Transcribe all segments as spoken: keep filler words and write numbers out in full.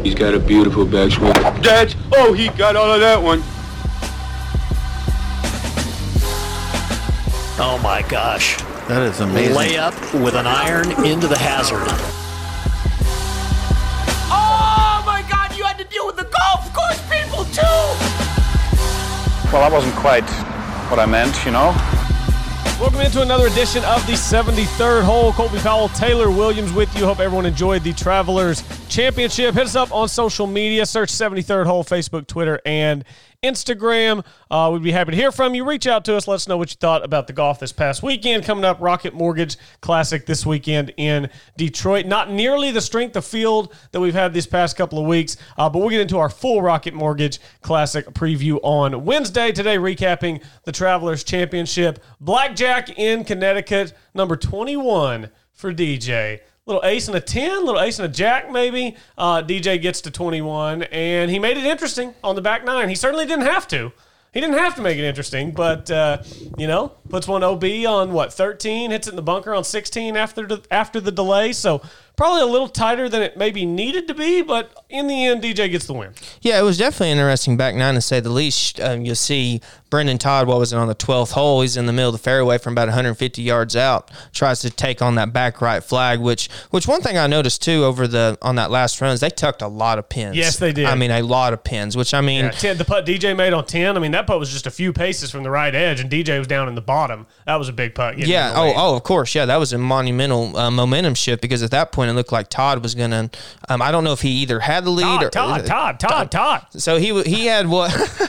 He's got a beautiful backswing. That's, oh, he got all of that one. Oh my gosh. That is amazing. Layup with an iron into the hazard. Oh my God, you had to deal with the golf course people too! Well, that wasn't quite what I meant, you know. Welcome into another edition of the seventy-third hole. Colby Powell, Taylor Williams with you. Hope everyone enjoyed the Travelers Championship. Hit us up on social media. Search seventy-third hole, Facebook, Twitter, and Instagram. Uh, we'd be happy to hear from you. Reach out to us. Let us know what you thought about the golf this past weekend. Coming up, Rocket Mortgage Classic this weekend in Detroit. Not nearly the strength of field that we've had these past couple of weeks, uh, but we'll get into our full Rocket Mortgage Classic preview on Wednesday. Today, recapping the Travelers Championship. Blackjack in Connecticut, number twenty-one for D J. Little ace and a ten, little ace and a jack maybe. Uh, D J gets to twenty-one, and he made it interesting on the back nine. He certainly didn't have to. He didn't have to make it interesting, but, uh, you know, puts one O B on, what, thirteen, hits it in the bunker on sixteen after the, after the delay. So probably a little tighter than it maybe needed to be, but in the end, D J gets the win. Yeah, it was definitely an interesting back nine, to say the least. Um, you'll see Brendan Todd, what was it, on the twelfth hole? He's in the middle of the fairway from about one hundred fifty yards out, tries to take on that back right flag, which which one thing I noticed, too, over the on that last run is they tucked a lot of pins. Yes, they did. I mean, a lot of pins, which, I mean... Yeah, ten, the putt D J made on ten, I mean, that putt was just a few paces from the right edge, and D J was down in the bottom. That was a big putt. Yeah, oh, oh, of course, yeah, that was a monumental uh, momentum shift, because at that point it looked like Todd was going to... Um, I don't know if he either had the lead Todd, or... Todd, Todd, Todd, Todd. So he he had what...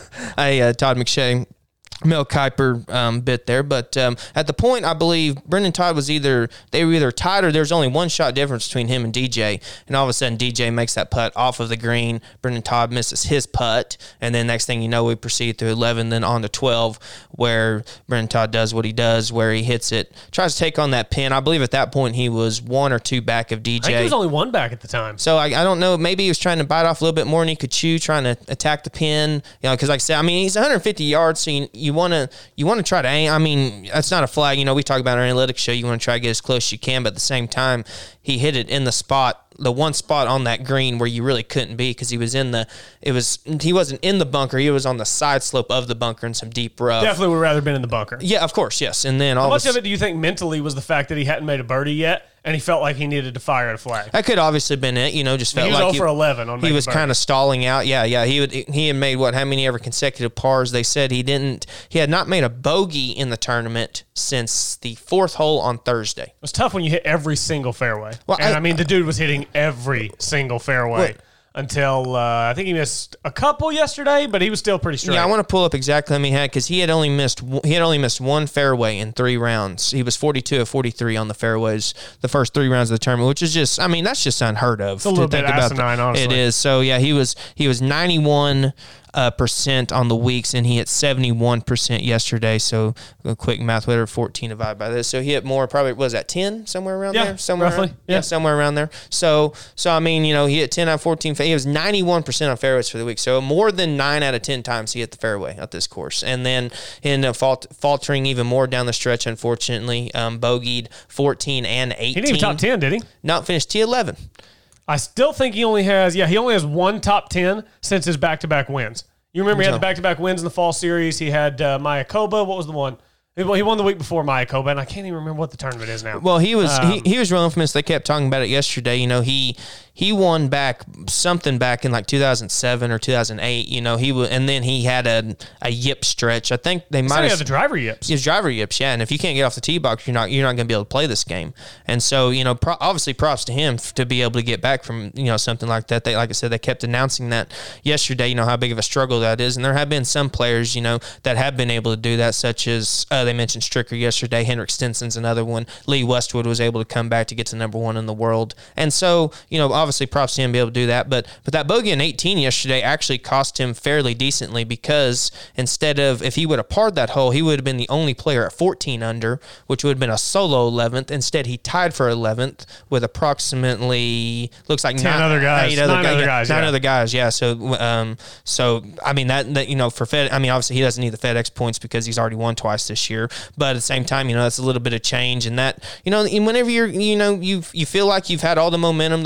a uh, Todd McShay... Mel Kiper um, bit there, but um, at the point, I believe Brendan Todd was either, they were either tied or there's only one shot difference between him and D J, and all of a sudden D J makes that putt off of the green, Brendan Todd misses his putt, and then next thing you know, we proceed through eleven, then on to twelve, where Brendan Todd does what he does, where he hits it, tries to take on that pin. I believe at that point he was one or two back of D J. I think he was only one back at the time. So I, I don't know, maybe he was trying to bite off a little bit more than he could chew, trying to attack the pin, you know, because like I said, I mean, he's one hundred fifty yards, so you, you want to you want to try to aim. I mean, that's not a flag. You know, we talk about our analytics show. You want to try to get as close as you can, but at the same time, he hit it in the spot, the one spot on that green where you really couldn't be, because he was in the, it was, he wasn't in the bunker. He was on the side slope of the bunker in some deep rough. Definitely would rather been in the bunker. Yeah, of course, yes. And then all How much of, of it do you think mentally was the fact that he hadn't made a birdie yet, and he felt like he needed to fire at a flag? That could obviously been it. You know, just felt he was like zero for eleven on he was kind of stalling out. Yeah, yeah. He would. He had made what? How many ever consecutive pars? They said he didn't. He had not made a bogey in the tournament since the fourth hole on Thursday. It was tough when you hit every single fairway. Well, and I, I mean, the dude was hitting every single fairway. Well, until uh, I think he missed a couple yesterday, but he was still pretty straight. Yeah, I want to pull up exactly how many he had, because he had only missed he had only missed one fairway in three rounds. He was forty-two of forty-three on the fairways the first three rounds of the tournament, which is just, I mean, that's just unheard of. It's a little bit asinine, honestly. It is. So yeah, he was he was ninety-one uh, percent on the weeks, and he hit seventy-one percent yesterday. So a quick math, whatever, fourteen divided by this. So he hit more, probably, was that ten, somewhere around yeah, there? Somewhere roughly. Around, yeah. yeah, somewhere around there. So, so I mean, you know, he hit ten out of fourteen. He was ninety-one percent on fairways for the week. So more than nine out of ten times he hit the fairway at this course. And then he ended up falt- faltering even more down the stretch, unfortunately. Um, bogeyed fourteen and eighteen. He didn't even top ten, did he? No, finished T eleven. I still think he only has, yeah, he only has one top ten since his back-to-back wins. You remember he had the back-to-back wins in the fall series. He had uh, Mayakoba. What was the one? He won the week before Mayakoba, and I can't even remember what the tournament is now. Well, he was um, he, he was real infamous. They kept talking about it yesterday. You know, he he won back something back in like two thousand seven or two thousand eight. You know, he w- and then he had a a yip stretch. I think they might have had the driver yips. His driver yips, yeah. And if you can't get off the tee box, you're not you're not going to be able to play this game. And so, you know, pro- obviously props to him f- to be able to get back from, you know, something like that. They, like I said, they kept announcing that yesterday. You know how big of a struggle that is, and there have been some players, you know, that have been able to do that, such as uh, they mentioned Stricker yesterday. Henrik Stenson's another one. Lee Westwood was able to come back to get to number one in the world. And so, you know, obviously props to him to be able to do that. But but that bogey in eighteen yesterday actually cost him fairly decently, because instead of, if he would have parred that hole, he would have been the only player at fourteen under, which would have been a solo eleventh. Instead, he tied for eleventh with approximately, looks like ten nine, other guys. Eight other nine guys. other guys. Nine yeah. other guys, yeah. So, um, so I mean, that, that, you know, for Fed, I mean, obviously he doesn't need the FedEx points because he's already won twice this year. But at the same time, you know, that's a little bit of change, and that, you know, whenever you're, you know, you you feel like you've had all the momentum the whole day, you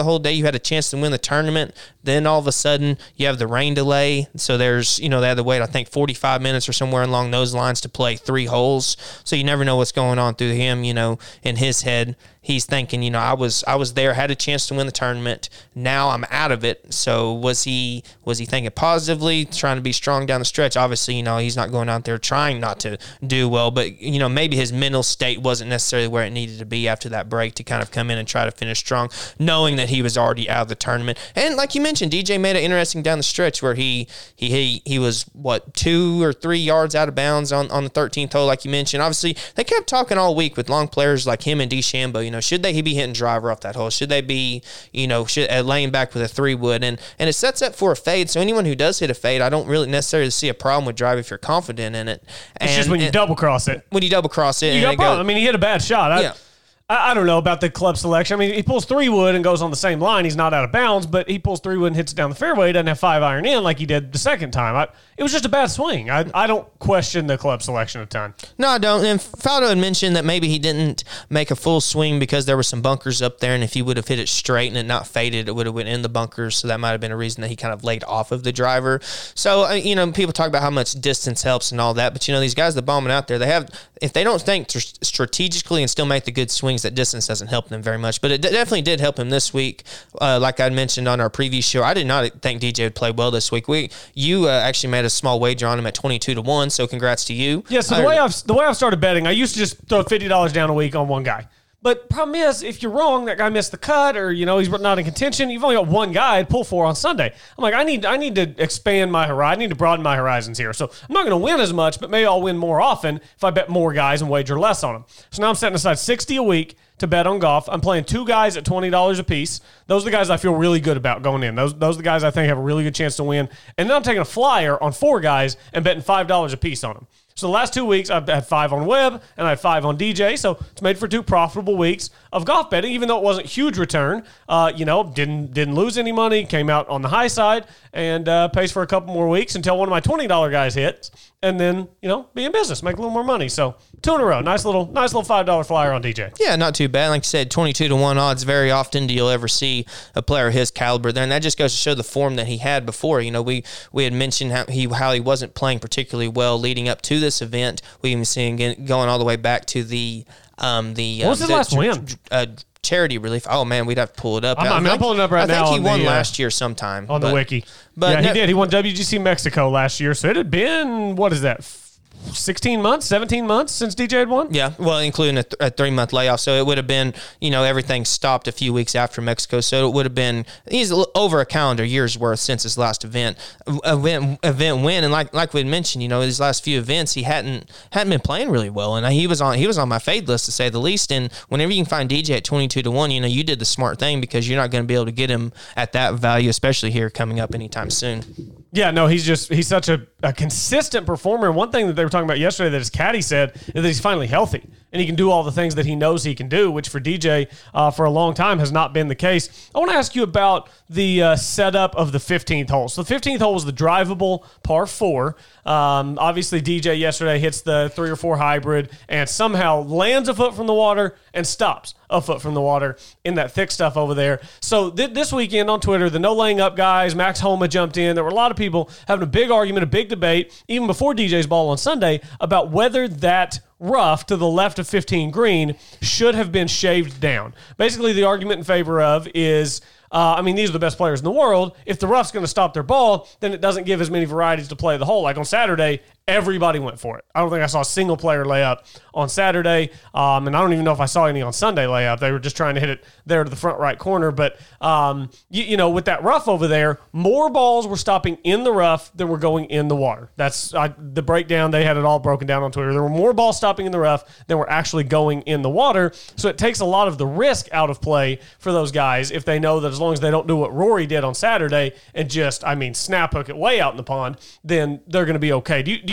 had a chance to win the tournament. Then all of a sudden you have the rain delay. So there's, you know, they had to wait, I think, forty-five minutes or somewhere along those lines to play three holes. So you never know what's going on through him, you know, in his head. He's thinking, you know, I was I was there, had a chance to win the tournament. Now I'm out of it. So was he was he thinking positively, trying to be strong down the stretch? Obviously, you know, he's not going out there trying not to do well, but, you know, maybe his mental state wasn't necessarily where it needed to be after that break to kind of come in and try to finish strong, knowing that he was already out of the tournament. And like you mentioned, D J made it interesting down the stretch where he he he, he was, what, two or three yards out of bounds on, on the thirteenth hole, like you mentioned. Obviously, they kept talking all week with long players like him and DeChambeau. You know, should they be hitting driver off that hole? Should they be, you know, should, uh, laying back with a three wood? And and it sets up for a fade. So anyone who does hit a fade, I don't really necessarily see a problem with drive if you're confident in it. And, It's just when you and, double cross it. When you double cross it. You and got it a problem. goes- I mean, he hit a bad shot. I, Yeah. I, I don't know about the club selection. I mean, he pulls three wood and goes on the same line. He's not out of bounds, but he pulls three wood and hits it down the fairway. He doesn't have five iron in like he did the second time. I, it was just a bad swing. I, I don't question the club selection a ton. No, I don't. And Faldo had mentioned that maybe he didn't make a full swing because there were some bunkers up there, and if he would have hit it straight and it not faded, it would have went in the bunkers. So that might have been a reason that he kind of laid off of the driver. So, uh, you know, people talk about how much distance helps and all that, but, you know, these guys that bombing out there, they have, if they don't think tr- strategically and still make the good swings, that distance doesn't help them very much. But it d- definitely did help him this week. Uh, like I mentioned on our preview show, I did not think D J would play well this week. We, you uh, actually made a small wager on him at twenty-two to one, so congrats to you. Yeah, so the Uh, way I've the way I've started betting, I used to just throw fifty dollars down a week on one guy. But problem is, if you're wrong, that guy missed the cut, or you know he's not in contention. You've only got one guy to pull for on Sunday. I'm like, I need I need to expand my horizon. I need to broaden my horizons here. So I'm not going to win as much, but maybe I'll win more often if I bet more guys and wager less on them. So now I'm setting aside sixty a week to bet on golf. I'm playing two guys at twenty dollars a piece. Those are the guys I feel really good about going in. Those those are the guys I think have a really good chance to win. And then I'm taking a flyer on four guys and betting five dollars a piece on them. So the last two weeks, I've had five on Webb and I had five on D J. So it's made for two profitable weeks of golf betting, even though it wasn't huge return. Uh, you know, didn't didn't lose any money, came out on the high side, and uh, pays for a couple more weeks until one of my twenty dollars guys hits, and then, you know, be in business, make a little more money. So two in a row. Nice little nice little five dollar flyer on D J. Yeah, not too bad. Like you said, twenty-two to one odds. Very often do you'll ever see a player of his caliber there, and that just goes to show the form that he had before. You know, we we had mentioned how he how he wasn't playing particularly well leading up to this event. We even seen it going all the way back to the um the What was um, his the, last win? Uh, charity relief. Oh man, we'd have to pull it up. I'm- I mean, I'm think- pulling it up right I think now he on won the, uh, last year sometime On the but- wiki. But yeah, no- he did. He won W G C Mexico last year. So it had been, what is that, sixteen months, seventeen months since D J had won? Yeah, well, including a, th- a three-month layoff. So it would have been, you know, everything stopped a few weeks after Mexico. So it would have been, he's a little over a calendar year's worth since his last event event event win. And like like we had mentioned, you know, his last few events, he hadn't hadn't been playing really well, and he was on he was on my fade list to say the least. And whenever you can find D J at twenty-two to one, you know, you did the smart thing because you're not going to be able to get him at that value, especially here coming up anytime soon. Yeah, no, he's just, he's such a, a consistent performer. And one thing that they were talking about yesterday that his caddy said is that he's finally healthy and he can do all the things that he knows he can do, which for D J uh, for a long time has not been the case. I want to ask you about the uh, setup of the fifteenth hole. So the fifteenth hole was the drivable par four. Um, obviously, D J yesterday hits the three or four hybrid and somehow lands a foot from the water and stops a foot from the water in that thick stuff over there. So th- this weekend on Twitter, the no laying up guys, Max Homa jumped in. There were a lot of people having a big argument, a big debate, even before D J's ball on Sunday, about whether that rough to the left of fifteen green should have been shaved down. Basically, the argument in favor of is, uh, I mean, these are the best players in the world. If the rough's going to stop their ball, then it doesn't give as many varieties to play the hole. Like on Saturday, everybody went for it. I don't think I saw a single player lay up on Saturday, um, and I don't even know if I saw any on Sunday lay up. They were just trying to hit it there to the front right corner. But, um, you, you know, with that rough over there, more balls were stopping in the rough than were going in the water. That's I, the breakdown. They had it all broken down on Twitter. There were more balls stopping in the rough than were actually going in the water. So it takes a lot of the risk out of play for those guys if they know that as long as they don't do what Rory did on Saturday and just, I mean, snap hook it way out in the pond, then they're going to be okay. Do you, do you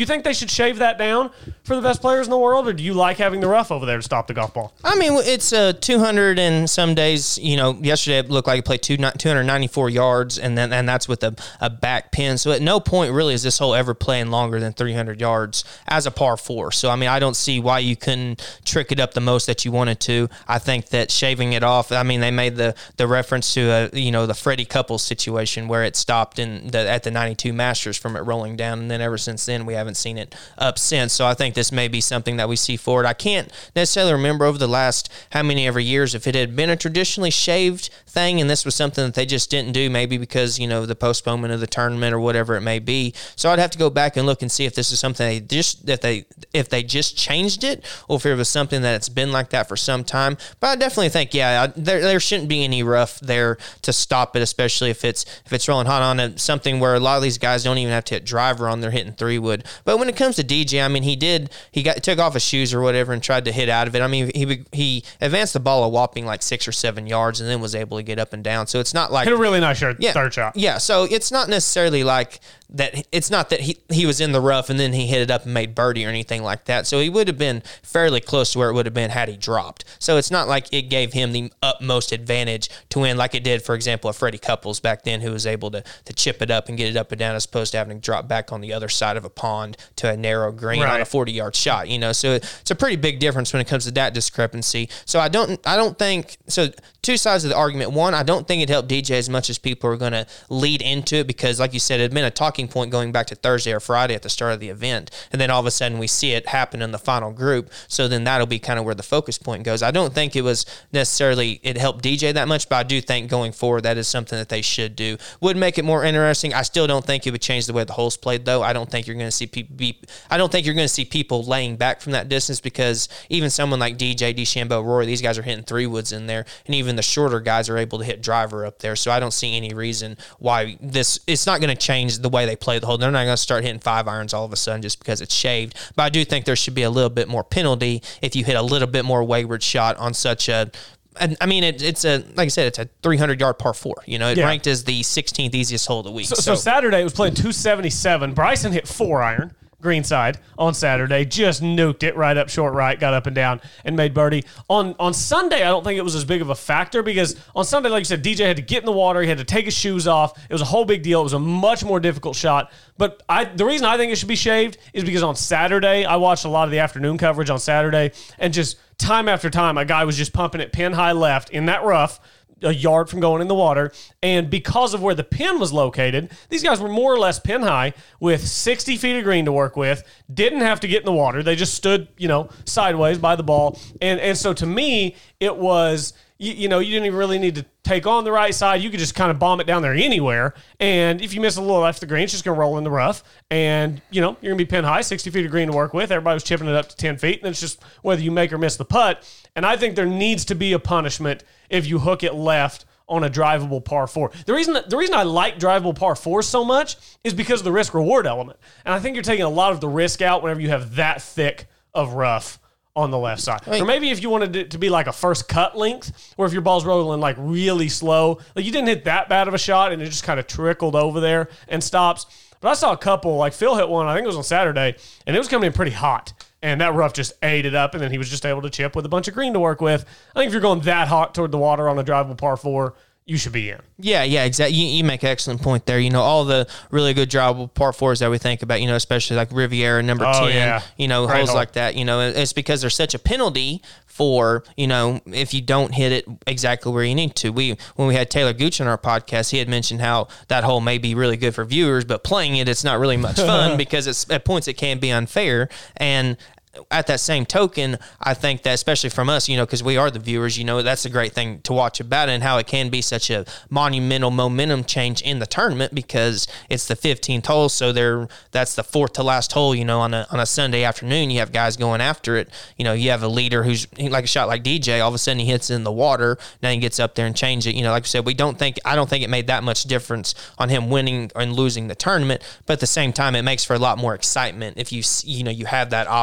think they should shave that down for the best players in the world, or do you like having the rough over there to stop the golf ball? I mean, it's uh, two hundred and some days. You know, yesterday it looked like he played two, two hundred ninety-four yards, and then and that's with a, a back pin. So at no point really is this hole ever playing longer than three hundred yards as a par four. So, I mean, I don't see why you couldn't trick it up the most that you wanted to. I think that shaving it off, I mean, they made the, the reference to, a, you know, the Freddie Couples situation where it stopped in the, at the ninety-two Masters from it rolling down, and then ever since then we haven't seen it up since. So I think this may be something that we see forward. I can't necessarily remember over the last how many ever years if it had been a traditionally shaved thing and this was something that they just didn't do, maybe because, you know, the postponement of the tournament or whatever it may be. So I'd have to go back and look and see if this is something they just that they if they just changed it, or if it was something that it's been like that for some time. But I definitely think, yeah, I, there there shouldn't be any rough there to stop it, especially if it's if it's rolling hot on a, something where a lot of these guys don't even have to hit driver on, they're hitting three wood. But when it comes to D J, I mean, he did he got took off his shoes or whatever and tried to hit out of it. I mean, he he advanced the ball a whopping like six or seven yards and then was able to get up and down. So it's not like hit a really nice shot, yeah, third shot. Yeah, so it's not necessarily like that. It's not that he, he was in the rough and then he hit it up and made birdie or anything like that. So he would have been fairly close to where it would have been had he dropped. So it's not like it gave him the utmost advantage to win like it did, for example, a Freddie Couples back then, who was able to to chip it up and get it up and down as opposed to having to drop back on the other side of a pond to a narrow green right. on a forty-yard shot. You know, so it's a pretty big difference when it comes to that discrepancy. So I don't I don't think so. Two sides of the argument. One, I don't think it helped D J as much as people are going to lead into it because, like you said, it had been a talking point going back to Thursday or Friday at the start of the event. And then all of a sudden we see it happen in the final group. So then that'll be kind of where the focus point goes. I don't think it was necessarily, it helped D J that much, but I do think going forward that is something that they should do. Would make it more interesting. I still don't think it would change the way the hole's played, though. I don't think you're going to see people be, I don't think you're going to see people laying back from that distance because even someone like D J, DeChambeau, Rory, these guys are hitting three woods in there, and even the shorter guys are able to hit driver up there. So I don't see any reason why this, it's not going to change the way they play the hole. They're not going to start hitting five irons all of a sudden just because it's shaved. But I do think there should be a little bit more penalty if you hit a little bit more wayward shot on such a, I mean, it, it's a, like I said, it's a three hundred yard par four. You know, it yeah. ranked as the sixteenth easiest hole of the week. So, so. so Saturday it was playing two seventy-seven. Bryson hit four iron. Greenside on Saturday, just nuked it right up short right, got up and down, and made birdie. On on Sunday, I don't think it was as big of a factor because on Sunday, like you said, D J had to get in the water. He had to take his shoes off. It was a whole big deal. It was a much more difficult shot. But I, the reason I think it should be shaved is because on Saturday, I watched a lot of the afternoon coverage on Saturday, and just time after time, a guy was just pumping it pin high left in that rough, a yard from going in the water. And because of where the pin was located, these guys were more or less pin high with sixty feet of green to work with, didn't have to get in the water. They just stood, you know, sideways by the ball. And and so to me, it was, you, you know, you didn't even really need to take on the right side. You could just kind of bomb it down there anywhere. And if you miss a little left of the green, it's just going to roll in the rough. And, you know, you're going to be pin high, sixty feet of green to work with. Everybody was chipping it up to ten feet. And it's just whether you make or miss the putt. And I think there needs to be a punishment if you hook it left on a drivable par four. The reason that, the reason I like drivable par fours so much is because of the risk-reward element. And I think you're taking a lot of the risk out whenever you have that thick of rough on the left side. Or maybe if you wanted it to be like a first cut length, or if your ball's rolling like really slow, like you didn't hit that bad of a shot and it just kind of trickled over there and stops. But I saw a couple, like Phil hit one, I think it was on Saturday, and it was coming in pretty hot. And that rough just ate it up, and then he was just able to chip with a bunch of green to work with. I think if you're going that hot toward the water on a drivable par four, you should be in. Yeah, yeah, exactly. You, you make an excellent point there. You know, all the really good drivable par fours that we think about, you know, especially like Riviera number oh, ten, yeah. you know, Great holes hole. like that, you know, it's because there's such a penalty for, you know, if you don't hit it exactly where you need to. We When we had Taylor Gooch on our podcast, he had mentioned how that hole may be really good for viewers, but playing it, it's not really much fun because it's at points it can be unfair. And at that same token, I think that especially from us, you know, because we are the viewers, you know, that's a great thing to watch about it and how it can be such a monumental momentum change in the tournament because it's the fifteenth hole. So there, that's the fourth to last hole, you know, on a, on a Sunday afternoon, you have guys going after it. You know, you have a leader who's like a shot like D J, all of a sudden he hits in the water. Now he gets up there and change it. You know, like I said, we don't think, I don't think it made that much difference on him winning and losing the tournament, but at the same time, it makes for a lot more excitement if you, you know, you have that option.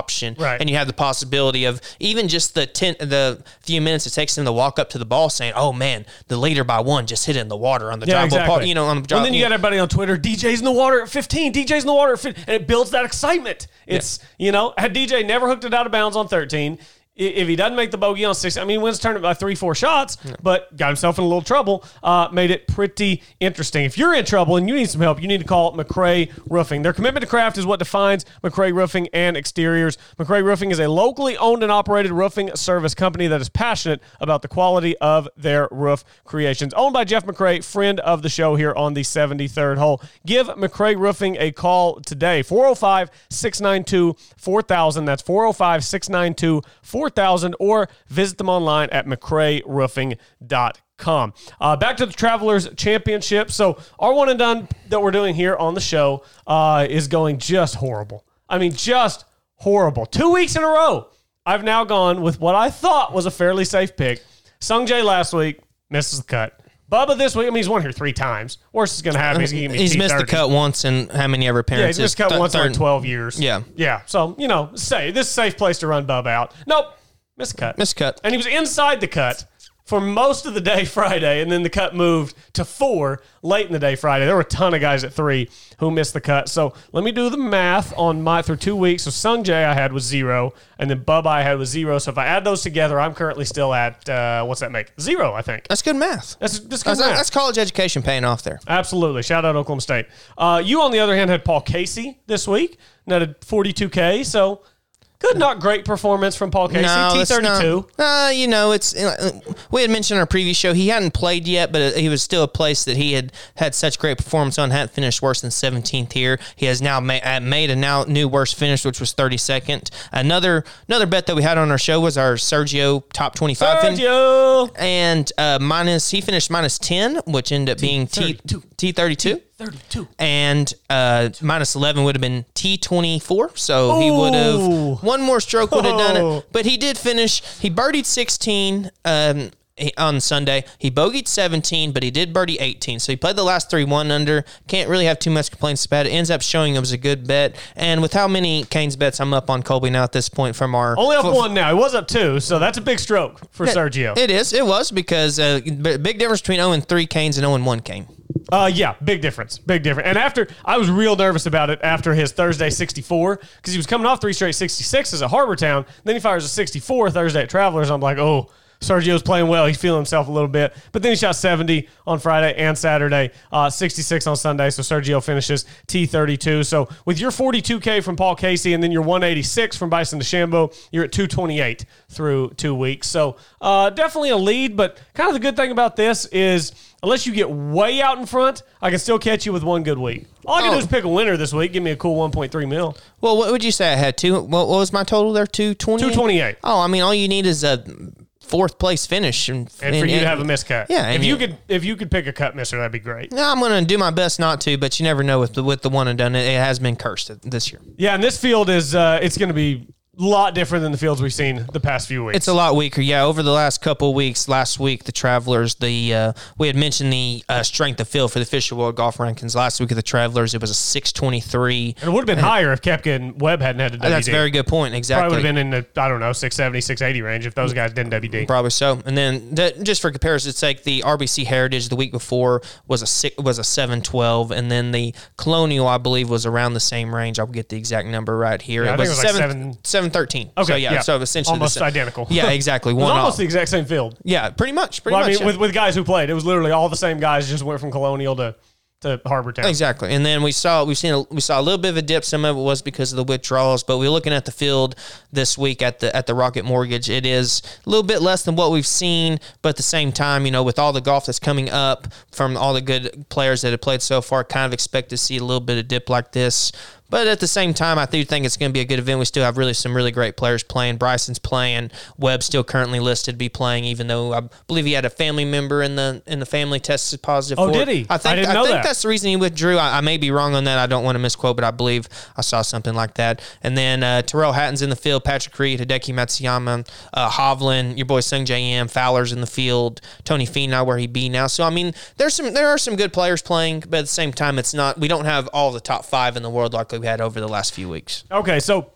Right. And you have the possibility of even just the ten, the few minutes it takes them to walk up to the ball saying, oh, man, the leader by one just hit it in the water on the Yeah, drop ball. exactly. Part, you know, on the drop. And then you yeah. got everybody on Twitter, D J's in the water at fifteen, D J's in the water at fifteen, and it builds that excitement. It's, you know, had D J never hooked it out of bounds on thirteen, if he doesn't make the bogey on six, I mean, he wins the tournament by three, four shots, yeah. but got himself in a little trouble, uh, made it pretty interesting. If you're in trouble and you need some help, you need to call McRae Roofing. Their commitment to craft is what defines McRae Roofing and Exteriors. McRae Roofing is a locally owned and operated roofing service company that is passionate about the quality of their roof creations. Owned by Jeff McRae, friend of the show here on the seventy-third hole. Give McRae Roofing a call today, four oh five, six nine two, four thousand. That's four oh five, six nine two, four thousand, or visit them online at mcrae roofing dot com. Uh, back to the Travelers Championship. So our one and done that we're doing here on the show uh, is going just horrible. I mean, just horrible. Two weeks in a row, I've now gone with what I thought was a fairly safe pick. Sung Jae last week misses the cut. Bubba this week, I mean, he's won here three times. Worst is going to happen. He's, gonna he's missed the cut once in how many ever appearances? Yeah, he's missed the cut Th- once in third. like twelve years. Yeah. Yeah. So, you know, say this is a safe place to run Bub out. Nope. Missed the cut. Missed cut. And he was inside the cut for most of the day Friday, and then the cut moved to four late in the day Friday. There were a ton of guys at three who missed the cut. So let me do the math on my through two weeks. So Sung Jae I had was zero, and then Bub I had was zero. So if I add those together, I'm currently still at, uh, what's that make? Zero, I think. That's good math. That's, that's good That's, math. that's college education paying off there. Absolutely. Shout out Oklahoma State. Uh, you, on the other hand, had Paul Casey this week, netted forty-two K. So good, not great performance from Paul Casey. T it's thirty-two. not- Uh, you know, it's we had mentioned in our previous show he hadn't played yet, but he was still a place that he had had such great performance on. Hadn't finished worse than seventeenth here. He has now ma- made a now new worst finish, which was thirty-second. Another another bet that we had on our show was our Sergio top twenty-five. fin- Sergio. and uh, minus he finished minus ten, which ended up being T T thirty-two. thirty-two. And uh, minus eleven would have been T twenty-four. So he would Ooh. have, one more stroke would have done Oh. it. But he did finish, he birdied sixteen um, he- on Sunday. He bogeyed seventeen, but he did birdie eighteen. So he played the last three one under. Can't really have too much complaints about it. Ends up showing it was a good bet. And with how many Canes bets I'm up on Colby now at this point from our... Only up f- one now. He was up two, so that's a big stroke for Sergio. It is. It was because uh, b- big difference between oh and three Canes and oh and one Cane. Uh, yeah, big difference. Big difference. And after, I was real nervous about it after his Thursday sixty-four because he was coming off three straight sixty-sixes at Harbor Town. Then he fires a sixty-four Thursday at Travelers. I'm like, oh, Sergio's playing well. He's feeling himself a little bit. But then he shot seventy on Friday and Saturday, uh, sixty-six on Sunday. So Sergio finishes T thirty-two. So with your forty-two K from Paul Casey and then your one eighty-six from Bison DeChambeau, you're at two twenty-eight through two weeks. So uh, definitely a lead. But kind of the good thing about this is unless you get way out in front, I can still catch you with one good week. All I can Oh. do is pick a winner this week. Give me a cool one point three mil. Well, what would you say I had? Two. What, what was my total there? two twenty-eight? two twenty-eight. Oh, I mean, all you need is a fourth place finish, and, And for you to have a miscut. Yeah, If and you you- could if you could pick a cut misser, that'd be great. No, I'm going to do my best not to, but you never know with the with the one and done. It, it has been cursed this year. Yeah, and this field is uh, it's going to be a lot different than the fields we've seen the past few weeks. It's a lot weaker. Yeah, over the last couple of weeks, last week, the Travelers, the uh, we had mentioned the uh, strength of field for the Fisher World Golf Rankings. Last week of the Travelers, it was a six twenty-three. And it would have been higher if Koepka and Webb hadn't had a W D. That's a very good point. Probably Exactly. would have been in the, I don't know, six seventy, six eighty range if those guys didn't W D. Probably so. And then the, just for comparison's sake, the R B C Heritage the week before was a six, was a seven twelve, and then the Colonial, I believe, was around the same range. I'll get the exact number right here. Yeah, I it think was, it was like seven, seven- seven thirteen. Okay, So yeah, yeah. so essentially Almost the same. identical. Yeah, exactly. It was One almost off. the exact same field. Yeah, pretty much. Pretty Well, I much. mean, yeah. with, with guys who played, it was literally all the same guys just went from Colonial to, to Harbor Town. Exactly, and then we saw we've seen a, we saw a little bit of a dip. Some of it was because of the withdrawals, but we're looking at the field this week at the at the Rocket Mortgage. It is a little bit less than what we've seen, but at the same time, you know, with all the golf that's coming up from all the good players that have played so far, kind of expect to see a little bit of dip like this. But at the same time, I do think it's going to be a good event. We still have really some really great players playing. Bryson's playing. Webb's still currently listed to be playing, even though I believe he had a family member in the in the family tested positive. Oh, for did it. he? I think I didn't I know think that. that's the reason he withdrew. I, I may be wrong on that. I don't want to misquote, but I believe I saw something like that. And then uh, Terrell Hatton's in the field. Patrick Reed, Hideki Matsuyama, uh, Hovland, your boy Sung J M, Fowler's in the field. Tony Finau where he be now. So I mean, there's some there are some good players playing, but at the same time, it's not. We don't have all the top five in the world like we had over the last few weeks. Okay, so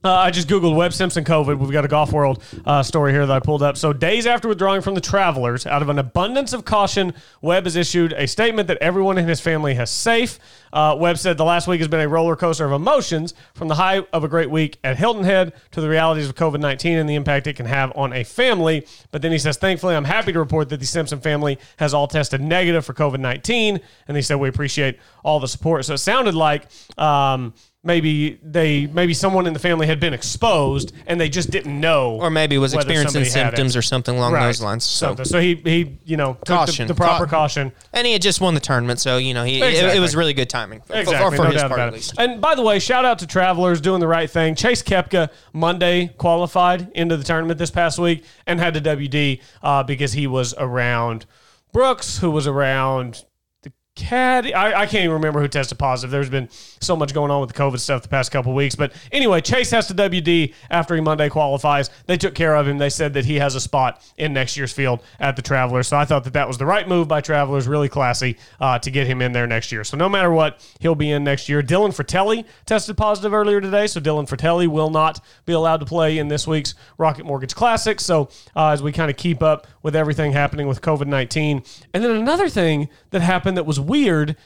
Uh, I just Googled Webb Simpson COVID. We've got a Golf World uh, story here that I pulled up. So days after withdrawing from the Travelers, out of an abundance of caution, Webb has issued a statement that everyone in his family has safe. Uh, Webb said the last week has been a roller coaster of emotions, from the high of a great week at Hilton Head to the realities of COVID nineteen and the impact it can have on a family. But then he says, thankfully, I'm happy to report that the Simpson family has all tested negative for COVID nineteen. And he said, we appreciate all the support. So it sounded like... Um, Maybe they, maybe someone in the family had been exposed and they just didn't know, or maybe was whether experiencing somebody had symptoms it. or something along Right. those lines. So, Something. so he, he, you know, took Caution. the, the proper Ca- caution. and he had just won the tournament, so you know he it, Exactly. it was really good timing for, Exactly, for, for no his doubt part about at it. least. And by the way, shout out to Travelers doing the right thing. Chase Koepka Monday qualified into the tournament this past week and had to W D uh, because he was around Brooks, who was around the Caddy. I, I can't even remember who tested positive. There's been so much going on with the COVID stuff the past couple of weeks. But anyway, Chase has to W D after he Monday qualifies. They took care of him. They said that he has a spot in next year's field at the Travelers. So I thought that that was the right move by Travelers. Really classy uh, to get him in there next year. So no matter what, he'll be in next year. Dylan Fratelli tested positive earlier today. So Dylan Fratelli will not be allowed to play in this week's Rocket Mortgage Classic. So uh, as we kind of keep up with everything happening with COVID nineteen. And then another thing that happened that was weird,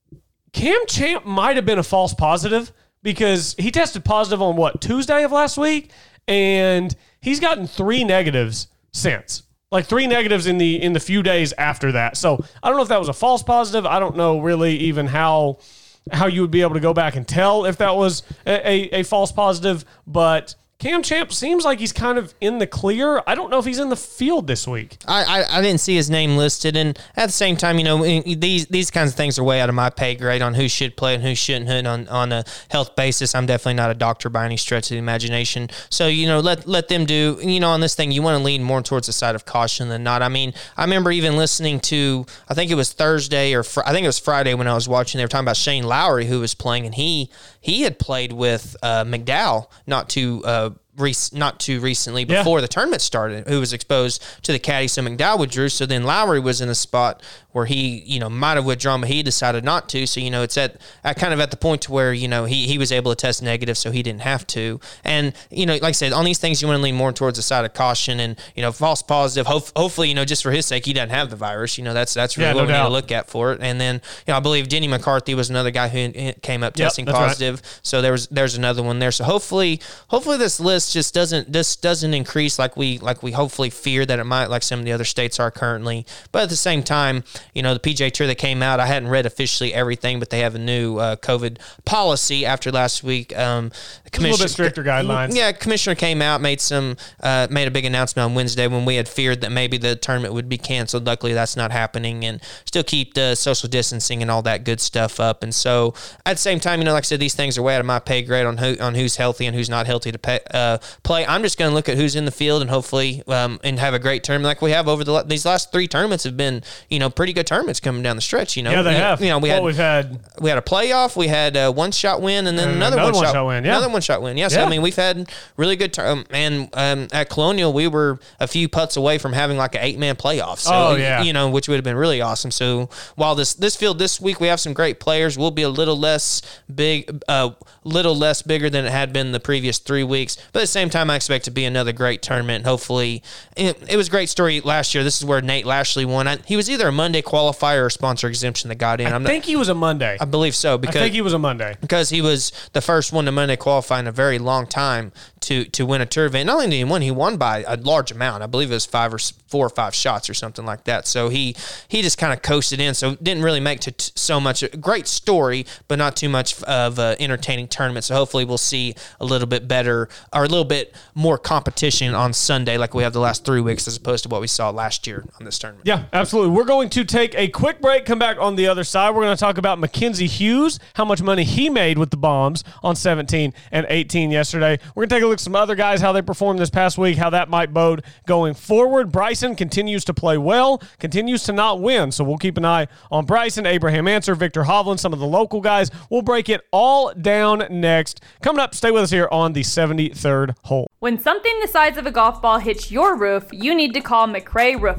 Cam Champ might have been a false positive because he tested positive on what, Tuesday of last week, and he's gotten three negatives since. Like three negatives in the in the few days after that. So I don't know if that was a false positive. I don't know really even how how you would be able to go back and tell if that was a, a, a false positive, but Cam Champ seems like he's kind of in the clear. I don't know if he's in the field this week. I, I, I didn't see his name listed, and at the same time, you know, these these kinds of things are way out of my pay grade on who should play and who shouldn't hit on, on a health basis. I'm definitely not a doctor by any stretch of the imagination. So, you know, let let them do, you know, on this thing, you want to lean more towards the side of caution than not. I mean, I remember even listening to, I think it was Thursday or fr- I think it was Friday when I was watching, they were talking about Shane Lowry, who was playing, and he he had played with uh, McDowell not too uh, Re- not too recently before Yeah. the tournament started, who was exposed to the caddy, so McDowell withdrew. So then Lowry was in a spot where he, you know, might have withdrawn, but he decided not to. So, you know, it's at, at kind of at the point to where, you know, he, he was able to test negative, so he didn't have to. And, you know, like I said, on these things, you want to lean more towards the side of caution and, you know, false positive. Hope, hopefully, you know, just for his sake, he doesn't have the virus. You know, that's that's really Yeah, what no we doubt. need to look at for it. And then, you know, I believe Denny McCarthy was another guy who came up Yep, testing that's right. positive. So there was there's another one there. So hopefully, hopefully this list just doesn't this doesn't increase like we like we hopefully fear that it might, like some of the other states are currently. But at the same time, you know, the P G A Tour that came out, I hadn't read officially everything, but they have a new uh, COVID policy after last week. Um, A little bit stricter guidelines. Yeah, commissioner came out, made some uh, made a big announcement on Wednesday when we had feared that maybe the tournament would be canceled. Luckily, that's not happening, and still keep the social distancing and all that good stuff up. And so, at the same time, you know, like I said, these things are way out of my pay grade on who on who's healthy and who's not healthy to pay, uh, play. I'm just going to look at who's in the field and hopefully um, and have a great tournament like we have over the these last three tournaments have been, you know, pretty good tournaments coming down the stretch. You know, Yeah, they you, have. You know, we well, had we've had we had a playoff, we had a one shot win, and then And another, another one, one shot, shot win, yeah. another one shot win. Yeah, so Yeah. I mean, we've had really good tur- um, and um, at Colonial we were a few putts away from having like an eight man playoff. So, Oh, yeah. you know, which would have been really awesome. So while this this field this week we have some great players, we'll be a little less big, a uh, little less bigger than it had been the previous three weeks. But at the same time, I expect to be another great tournament. And hopefully, it, it was a great story last year. This is where Nate Lashley won. I, he was either a Monday qualifier or sponsor exemption that got in. I I'm think he was a Monday. not, I believe so I because think he was a Monday. because he was the first one to Monday qualify in a very long time to to win a tour event. Not only did he win, he won by a large amount. I believe it was five or s- four or five shots or something like that. So he he just kind of coasted in. So didn't really make to t- so much. A great story, but not too much of an entertaining tournament. So hopefully we'll see a little bit better or a little bit more competition on Sunday like we have the last three weeks as opposed to what we saw last year on this tournament. Yeah, absolutely. We're going to take a quick break, come back on the other side. We're going to talk about Mackenzie Hughes, how much money he made with the bombs on seventeen and eighteen yesterday. We're going to take a look at some other guys, how they performed this past week, how that might bode going forward. Bryson continues to play well, continues to not win, so we'll keep an eye on Bryson, Abraham Answer, Victor Hovland, some of the local guys. We'll break it all down next. Coming up, stay with us here on the seventy-third hole. When something the size of a golf ball hits your roof, you need to call McRae Roofing.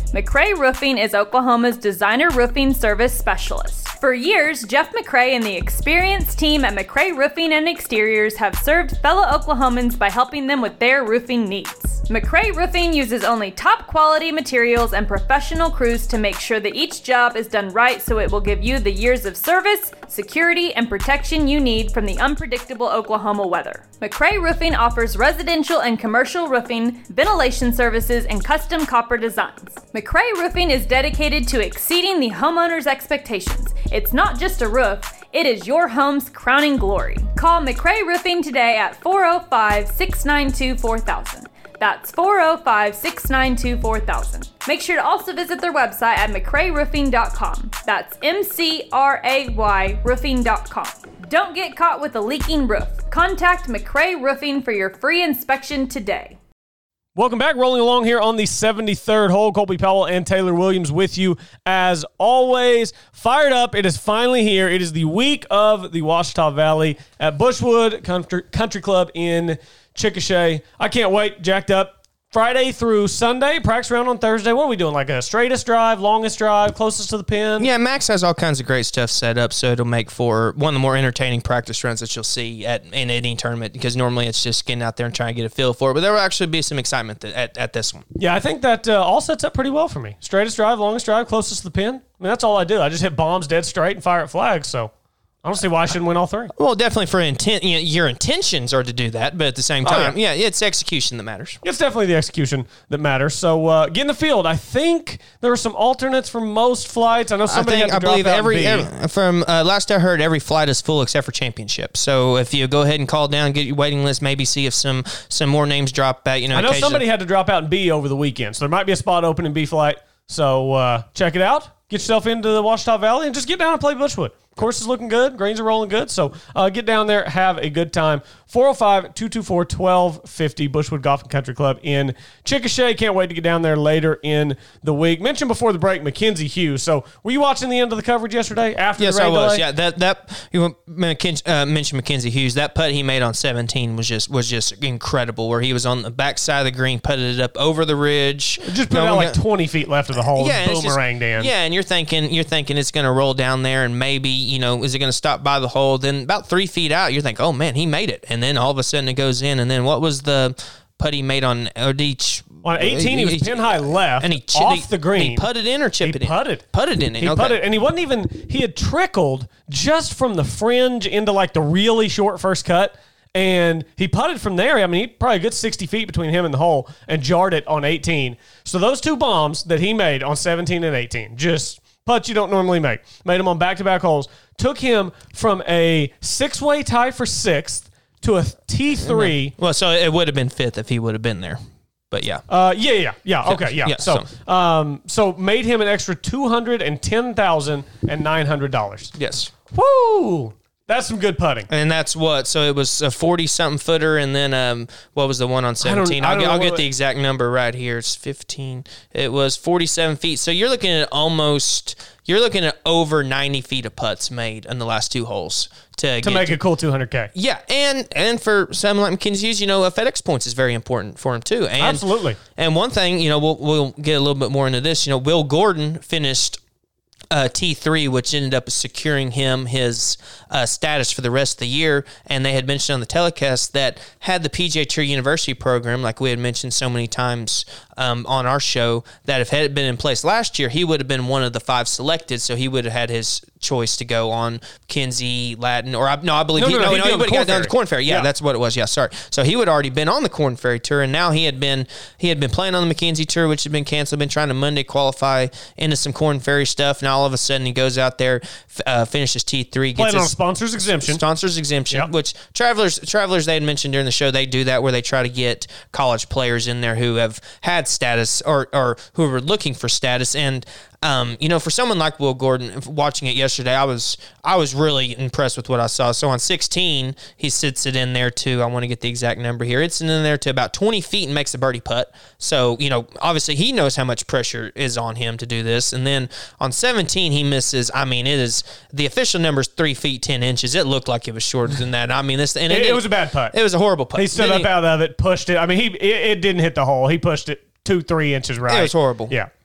McRae Roofing is Oklahoma's designer roofing service specialist. For years, Jeff McRae and the experienced team at McRae Roofing and Exteriors have served fellow Oklahomans by helping them with their roofing needs. McRae Roofing uses only top quality materials and professional crews to make sure that each job is done right, so it will give you the years of service, security, and protection you need from the unpredictable Oklahoma weather. McRae Roofing offers residential and commercial roofing, ventilation services, and custom copper designs. McRae Roofing is dedicated to exceeding the homeowner's expectations. It's not just a roof, it is your home's crowning glory. Call McRae Roofing today at four oh five, six nine two, four thousand. That's four oh five, six nine two, four thousand. Make sure to also visit their website at mcray roofing dot com. That's M C R A Y roofing dot com. Don't get caught with a leaking roof. Contact McRae Roofing for your free inspection today. Welcome back. Rolling along here on the seventy-third hole. Colby Powell and Taylor Williams with you as always. Fired up. It is finally here. It is the week of the Ouachita Valley at Bushwood Country, Country Club in Chickasha. I can't wait. Jacked up. Friday through Sunday, practice round on Thursday. What are we doing? Like a straightest drive, longest drive, closest to the pin? Yeah, Max has all kinds of great stuff set up, so it'll make for one of the more entertaining practice runs that you'll see at in any tournament, because normally it's just getting out there and trying to get a feel for it. But there will actually be some excitement at, at this one. Yeah, I think that uh, all sets up pretty well for me. Straightest drive, longest drive, closest to the pin. I mean, that's all I do. I just hit bombs dead straight and fire at flags, so I don't see why I shouldn't win all three. Well, definitely for intent, you know, your intentions are to do that, but at the same time, oh, yeah. yeah, it's execution that matters. It's definitely the execution that matters. So uh, get in the field. I think there were some alternates for most flights. I know somebody I think, had to I believe drop out every, and every from uh, last I heard, every flight is full except for championship. So if you go ahead and call down, get your waiting list, maybe see if some some more names drop back. You know, I know somebody had to drop out in B over the weekend, so there might be a spot open in B flight. So uh, check it out. Get yourself into the Ouachita Valley and just get down and play Bushwood. Course is looking good. Greens are rolling good. So uh, get down there, have a good time. four oh five, two two four, one two five oh, Bushwood Golf and Country Club in Chickasha. Can't wait to get down there later in the week. Mentioned before the break, Mackenzie Hughes. So were you watching the end of the coverage yesterday after yes, the rain I was. delay? Yeah, that that you uh, mentioned Mackenzie Hughes. That putt he made on seventeen was just was just incredible. Where he was on the backside of the green, putted it up over the ridge. Just put it out like twenty feet left of the hole. Yeah, boomeranged in. Yeah, and you're thinking you're thinking it's going to roll down there, and maybe you know is it going to stop by the hole? Then about three feet out, you're thinking, oh man, he made it, and then all of a sudden it goes in. And then what was the putt he made on Erdich? On eighteen, he was pin high left, and he ch- off he, the green. He putted in or chipped he it in? Putted. Putted in it. He okay. putted, and he wasn't even. He had trickled just from the fringe into like the really short first cut, and he putted from there. I mean, he probably a good sixty feet between him and the hole, and jarred it on eighteen. So those two bombs that he made on seventeen and eighteen, just putts you don't normally make, made him on back-to-back holes, took him from a six-way tie for sixth to a T three. Well, so it would have been fifth if he would have been there. But yeah. Uh, yeah, yeah, yeah. Okay, yeah. yeah so, so. Um, so made him an extra two hundred ten thousand nine hundred dollars. Yes. Woo! That's some good putting. And that's what? So it was a forty-something footer, and then um, what was the one on seventeen? I don't, I I'll, don't get, I'll get get the exact number right here. It's fifteen. It was forty-seven feet. So you're looking at almost, you're looking at over ninety feet of putts made in the last two holes. To, to make to, a cool two hundred K. Yeah, and and for someone like Mackenzie Hughes, you know, a FedEx points is very important for him too. And, Absolutely. And one thing, you know, we'll, we'll get a little bit more into this. You know, Will Gordon finished Uh, T three, which ended up securing him his uh, status for the rest of the year. And they had mentioned on the telecast that had the P G A Tour University program, like we had mentioned so many times um, on our show, that if it had been in place last year, he would have been one of the five selected. So he would have had his choice to go on Kinsey, Latin, or no, I believe no, he, no, no, no, he no, he would have got on the Corn Ferry. Yeah, yeah, that's what it was. Yeah, sorry. So he would already been on the Corn Ferry Tour, and now he had been he had been playing on the Mackenzie Tour, which had been canceled. Been trying to Monday qualify into some Corn Ferry stuff. Now all of a sudden he goes out there, uh, finishes T three, gets playing on a his sponsor's exemption. Sponsor's exemption, yep. which travelers travelers they had mentioned during the show, they do that where they try to get college players in there who have had status or or who were looking for status. And Um, you know, for someone like Will Gordon, watching it yesterday, I was I was really impressed with what I saw. So on sixteen, he sits it in there to, I want to get the exact number here, it's in there to about twenty feet and makes a birdie putt. So, you know, obviously he knows how much pressure is on him to do this. And then on seventeen, he misses, I mean, it is, the official number is three feet, ten inches. It looked like it was shorter than that. I mean, this, and it, it, it was a bad putt. It was a horrible putt. He stood then up he, out of it, pushed it. I mean, he it, it didn't hit the hole. He pushed it two, three inches right. It was horrible. Yeah.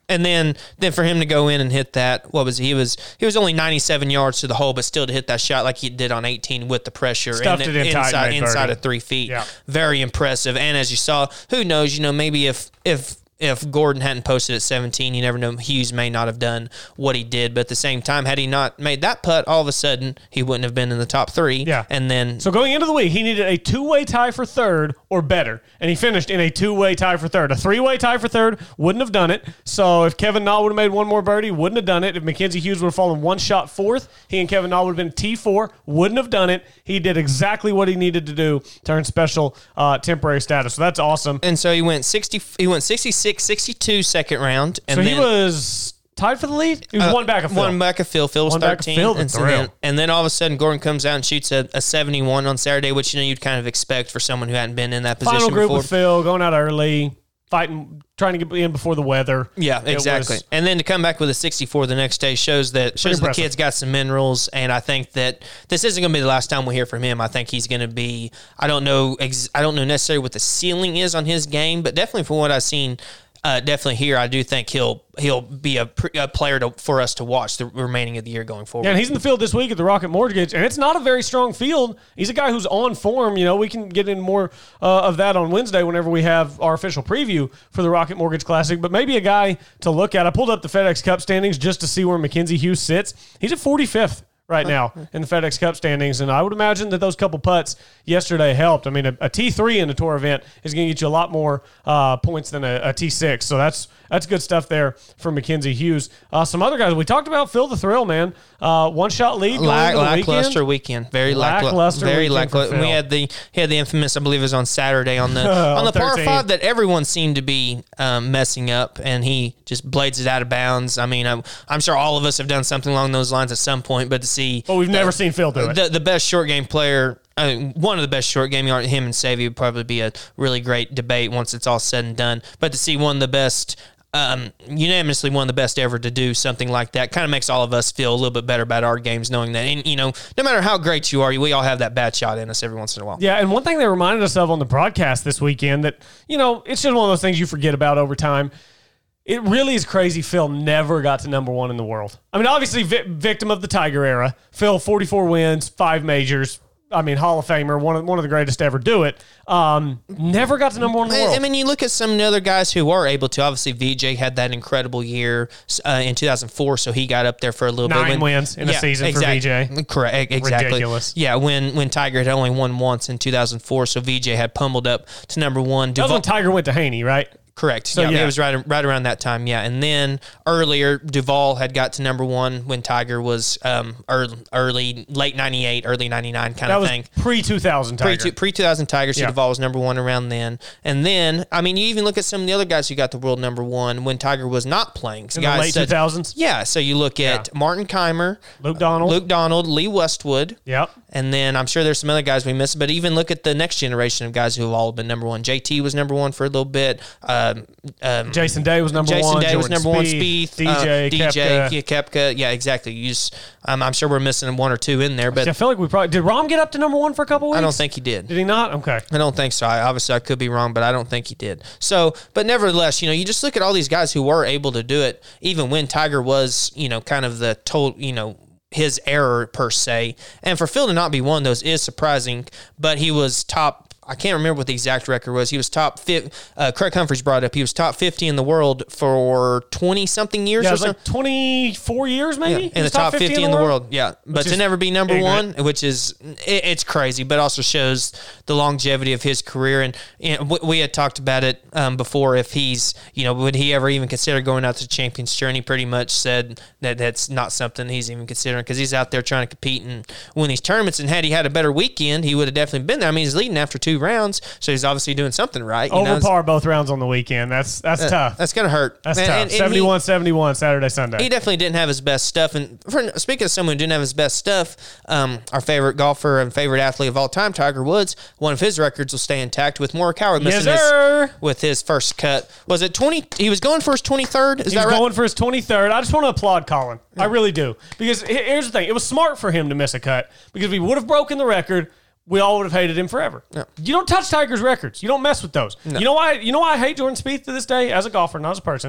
And then, then for him to go in and hit that, what was he? He was he was only ninety-seven yards to the hole, but still to hit that shot like he did on eighteen with the pressure Stuffed and it in tight, inside made inside birdie. of three feet. Yeah. Very impressive. And as you saw, who knows? You know, maybe if if. If Gordon hadn't posted at seventeen, you never know. Hughes may not have done what he did, but at the same time, had he not made that putt, all of a sudden he wouldn't have been in the top three. Yeah. And then So going into the week, he needed a two-way tie for third or better, and he finished in a two-way tie for third. A three-way tie for third wouldn't have done it. So if Kevin Na would have made one more birdie, wouldn't have done it. If Mackenzie Hughes would have fallen one shot fourth, he and Kevin Na would have been T four, wouldn't have done it. He did exactly what he needed to do to earn special uh, temporary status. So that's awesome. and so he went sixty. He went sixty-six, sixty-two second round, and So then he was tied for the lead? He was Uh, one back of Phil. One back of Phil. Phil was One back of thirteen. Phil, the and, so thrill. then, and then all of a sudden, Gordon comes out and shoots a, a seventy-one on Saturday, which you know you'd kind of expect for someone who hadn't been in that position Final group before. with Phil, going out early, fighting, trying to get in before the weather. Yeah, It exactly. was- And then to come back with a sixty-four the next day shows that shows the impressive. kid's got some minerals, and I think that this isn't going to be the last time we hear from him. I think he's going to be. I don't know. Ex, I don't know necessarily what the ceiling is on his game, but definitely from what I've seen. Uh, definitely here, I do think he'll he'll be a, pr- a player to, for us to watch the remaining of the year going forward. Yeah, and he's in the field this week at the Rocket Mortgage, and it's not a very strong field. He's a guy who's on form. You know, we can get in more uh, of that on Wednesday whenever we have our official preview for the Rocket Mortgage Classic, but maybe a guy to look at. I pulled up the FedEx Cup standings just to see where Mackenzie Hughes sits. He's at forty-fifth right now in the FedEx Cup standings, and I would imagine that those couple putts yesterday helped. I mean, a, a T three in a tour event is going to get you a lot more uh, points than a, a T six, so that's that's good stuff there for Mackenzie Hughes. Uh, some other guys we talked about, Phil the Thrill, man, uh, one shot lead going Lack, into the lackluster weekend. weekend. Very Lackluster lackluster. Very weekend for lackluster. Phil. We had the he had the infamous, I believe it was on Saturday on the on, On the par thirteen. five that everyone seemed to be um, messing up, and he just blades it out of bounds. I mean, I'm, I'm sure all of us have done something along those lines at some point, but to see But we've never seen Phil do it. the the best short game player. I mean, one of the best short game, him and Savvy would probably be a really great debate once it's all said and done. But to see one of the best, um, unanimously one of the best ever to do something like that, kind of makes all of us feel a little bit better about our games, knowing that, and, you know, no matter how great you are, we all have that bad shot in us every once in a while. Yeah, and one thing they reminded us of on the broadcast this weekend that, you know, it's just one of those things you forget about over time. It really is crazy Phil never got to number one in the world. I mean, obviously, vi- victim of the Tiger era. Phil, forty-four wins, five majors. I mean, Hall of Famer, one of, one of the greatest to ever do it. Um, never got to number one in the world. I mean, you look at some of the other guys who are able to. Obviously, V J had that incredible year uh, in two thousand four, so he got up there for a little Nine bit. When, wins in a season for V J. Correct, exactly. Ridiculous. Yeah, when when Tiger had only won once in two thousand four, so V J had pummeled up to number one. That was when Tiger went to Haney, right? Correct. So, yeah, yeah. it was right right around that time. Yeah, and then earlier, Duval had got to number one when Tiger was um early, early late ninety-eight, early ninety-nine kind That of was thing. pre two thousand Tiger. Pre pre two thousand Tiger, so Yeah. Duval was number one around then. And then, I mean, you even look at some of the other guys who got the world number one when Tiger was not playing. So In the guys late said- two thousands? Yeah, so you look at Yeah. Martin Keimer, Luke Donald. Luke Donald, Lee Westwood. Yep. And then I'm sure there's some other guys we missed, but even look at the next generation of guys who have all been number one. J T was number one for a little bit. Um, um, Jason Day was number Jason one. Day was Jordan number one. Spieth, Spieth, D J, uh, D J, Koepka. yeah, Koepka. Yeah, exactly. You just, um, I'm sure we're missing one or two in there, but I feel like we probably did. Rom get up to number one for a couple weeks? I don't think he did. Did he not? Okay. I don't think so. I, obviously, I could be wrong, but I don't think he did. So, but nevertheless, you know, you just look at all these guys who were able to do it, even when Tiger was, you know, kind of the total, you know, his error per se. And for Phil to not be one of those is surprising, but he was top. I can't remember what the exact record was. He was top fifty. Uh, Craig Humphreys brought it up. He was top fifty in the world for twenty something years Yeah, it or was so. like twenty-four years maybe? Yeah, He in the was top fifty in the world. Yeah, but Which to is never be number ignorant. one, which is it, it's crazy, but also shows the longevity of his career. And you know, we, we had talked about it um, before. If he's, you know, would he ever even consider going out to the Champions Tour? And he pretty much said that that's not something he's even considering because he's out there trying to compete and win these tournaments. And had he had a better weekend, he would have definitely been there. I mean, he's leading after two rounds, so he's obviously doing something right. you know? Over par both rounds on the weekend. That's that's Uh, tough. That's gonna hurt. That's And- tough. and- and he- seventy-one seventy-one Saturday, Sunday. He definitely didn't have his best stuff. And for, speaking of someone who didn't have his best stuff, um, our favorite golfer and favorite athlete of all time, Tiger Woods, one of his records will stay intact with Morikawa missing Yes, sir. his with his first cut. Was it twenty? He was going for his twenty-third. Is He's that right? going for his twenty-third. I just want to applaud Colin. I really do. Because he- here's the thing. It was smart for him to miss a cut because if he would have broken the record, we all would have hated him forever. You don't touch Tiger's records. You don't mess with those. You know why? You know why I hate Jordan Spieth to this day as a golfer, not as a person,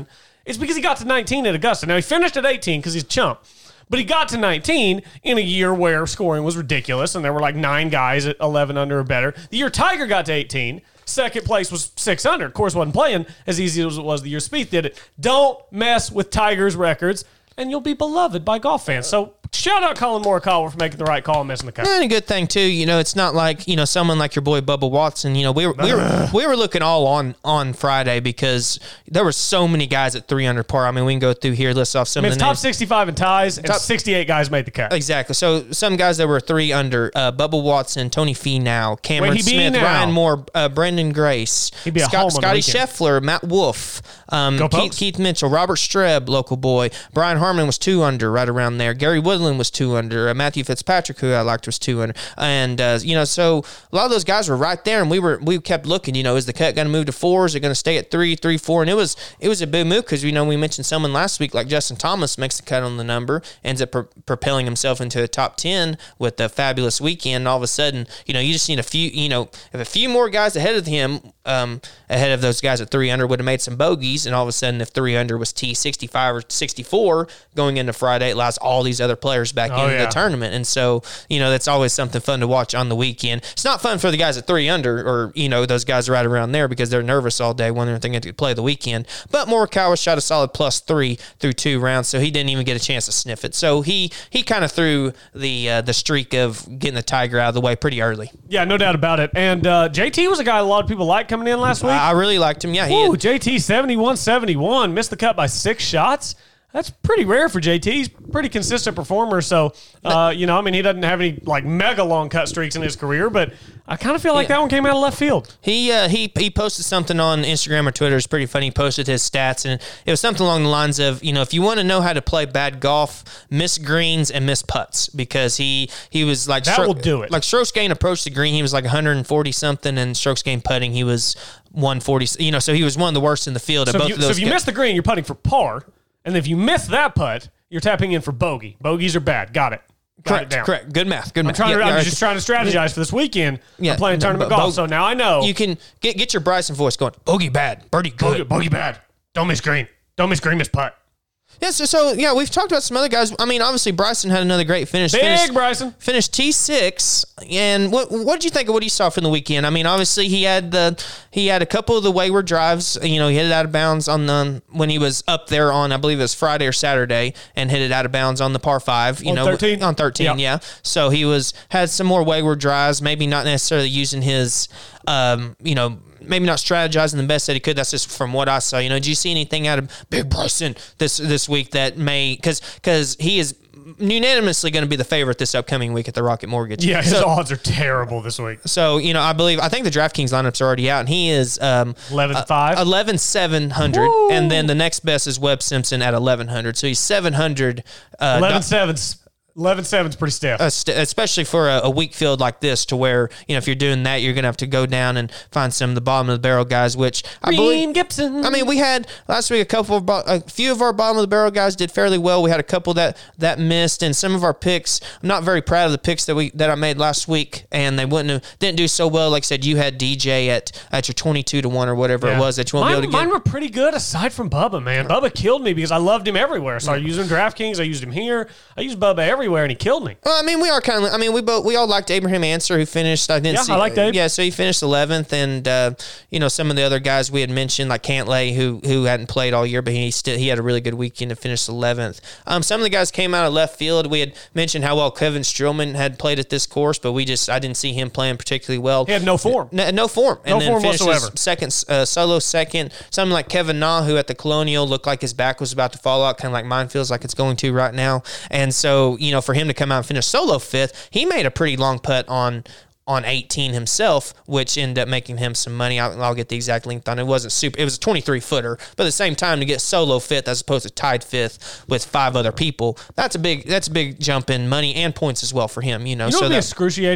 It's because he got to nineteen at Augusta. Now, he finished at eighteen because he's a chump. But he got to nineteen in a year where scoring was ridiculous, and there were like nine guys at eleven under or better. The year Tiger got to eighteen, second place was six under. Of course, wasn't playing as easy as it was the year Spieth did it. Don't mess with Tiger's records, and you'll be beloved by golf fans. So shout out Colin Morikawa for making the right call and missing the cut. And a good thing too, you know, it's not like, you know, someone like your boy Bubba Watson. You know, we were we were we were looking all on on Friday because there were so many guys at three under par. I mean, we can go through here, list off some I mean, of it's the top names. sixty-five in ties, and Top- sixty-eight guys made the cut. Exactly. So some guys that were three under: uh, Bubba Watson, Tony Finau, Cameron Wait, he be Smith, now? Ryan Moore, uh, Brendan Grace, He'd be a home on the Scotty weekend. Scheffler, Matt Wolf, um, Go Keith, Pokes. Keith Mitchell, Robert Streb, local boy. Brian Harmon was two under, right around there. Gary Woodland was two under. Uh, Matthew Fitzpatrick, who I liked, was two under. And uh, you know, so a lot of those guys were right there, and we were we kept looking. You know, is the cut going to move to four? Is it going to stay at three, three, four? And it was it was a big move because you know we mentioned someone last week like Justin Thomas makes the cut on the number, ends up pro- propelling himself into the top ten with a fabulous weekend. And all of a sudden, you know, you just need a few. You know, if a few more guys ahead of him, um, ahead of those guys at three under would have made some bogeys, and all of a sudden, if three under was T sixty-five or sixty-four going into Friday, it allows all these other players back Oh, into yeah. the tournament. And so, you know, that's always something fun to watch on the weekend. It's not fun for the guys at three under or, you know, those guys right around there because they're nervous all day when they're thinking to play the weekend. But Morikawa shot a solid plus three through two rounds, so he didn't even get a chance to sniff it. So he he kind of threw the uh, the streak of getting the Tiger out of the way pretty early. Yeah, no doubt about it. And uh, J T was a guy a lot of people liked coming in last week. I, I really liked him. Yeah, he Ooh, had, J T seventy-one seventy-one, missed the cut by six shots. That's pretty rare for J T. He's a pretty consistent performer. So, uh, you know, I mean, he doesn't have any like mega long cut streaks in his career, but I kind of feel like Yeah. that one came out of left field. He uh, he he posted something on Instagram or Twitter. It's pretty funny. He posted his stats, and it was something along the lines of, you know, if you want to know how to play bad golf, miss greens and miss putts, because he he was like That will do it. Like strokes gained approach the green, he was like one hundred forty something, and strokes gained putting, he was one forty. You know, so he was one of the worst in the field. At So both if you, of those so if you ca- miss the green, you're putting for par. And if you miss that putt, you're tapping in for bogey. Bogeys are bad. Got it. Got correct, it down. correct, good math, good I'm, math. trying to, Yeah, I'm yeah, just trying to strategize for this weekend. Yeah, I'm playing no, tournament but golf, bo- so now I know. You can get get your Bryson voice going. Bogey bad, birdie bogey, good. bogey bad. Don't miss green. Don't miss green, miss putt. Yeah, so, so yeah, we've talked about some other guys. I mean, obviously Bryson had another great finish. Big finished, Bryson. finished T six. And what what did you think of what he saw from the weekend? I mean, obviously he had the he had a couple of the wayward drives. You know, he hit it out of bounds on the when he was up there on I believe it was Friday or Saturday, and hit it out of bounds on the par five. You On know, thirteen? on thirteen, Yep. yeah. So he was had some more wayward drives. Maybe not necessarily using his, um, you know. Maybe not strategizing the best that he could. That's just from what I saw. You know, did you see anything out of Big Bryson this this week that may because because he is unanimously going to be the favorite this upcoming week at the Rocket Mortgage. Yeah, his So, odds are terrible this week. so you know, I believe I think the DraftKings lineups are already out, and he is um, eleven five. eleven seven hundred, and then the next best is Webb Simpson at eleven hundred. So he's seven hundred. Uh, eleven sevens. eleven sevens pretty stiff. uh, st- especially for a, a weak field like this, to where, you know, if you're doing that, you're going to have to go down and find some of the bottom of the barrel guys, which I believe. Gibson. I mean, we had last week a couple of bo- a few of our bottom of the barrel guys did fairly well. We had a couple that that missed, and some of our picks. I'm not very proud of the picks that we that I made last week, and they wouldn't have, didn't do so well. Like I said, you had D J at at your twenty-two to one or whatever Yeah. it was that you won't mine, be able to get. Mine were pretty good aside from Bubba, man. Bubba killed me because I loved him everywhere. So I used him DraftKings. I used him here. I used Bubba everywhere, and he killed me. Well, I mean, we are kind of. I mean, we both we all liked Abraham Answer, who finished. I didn't Yeah, see. I liked Abe. Yeah, so he finished eleventh, and uh, you know, some of the other guys we had mentioned, like Cantlay, who who hadn't played all year, but he still he had a really good weekend and finished eleventh. Um, some of the guys came out of left field. We had mentioned how well Kevin Strillman had played at this course, but we just I didn't see him playing particularly well. He had no form. No, no form. No and then form finishes whatsoever. Second, uh, solo second. Something like Kevin Na, who at the Colonial looked like his back was about to fall out, kind of like mine feels like it's going to right now. And so, you know, for him to come out and finish solo fifth, he made a pretty long putt on on eighteen himself, which ended up making him some money. I'll, I'll get the exact length on it. It wasn't super. It was a twenty-three footer, but at the same time, to get solo fifth as opposed to tied fifth with five other people, that's a big that's a big jump in money and points as well for him. You know, You know so what would be that excruciating?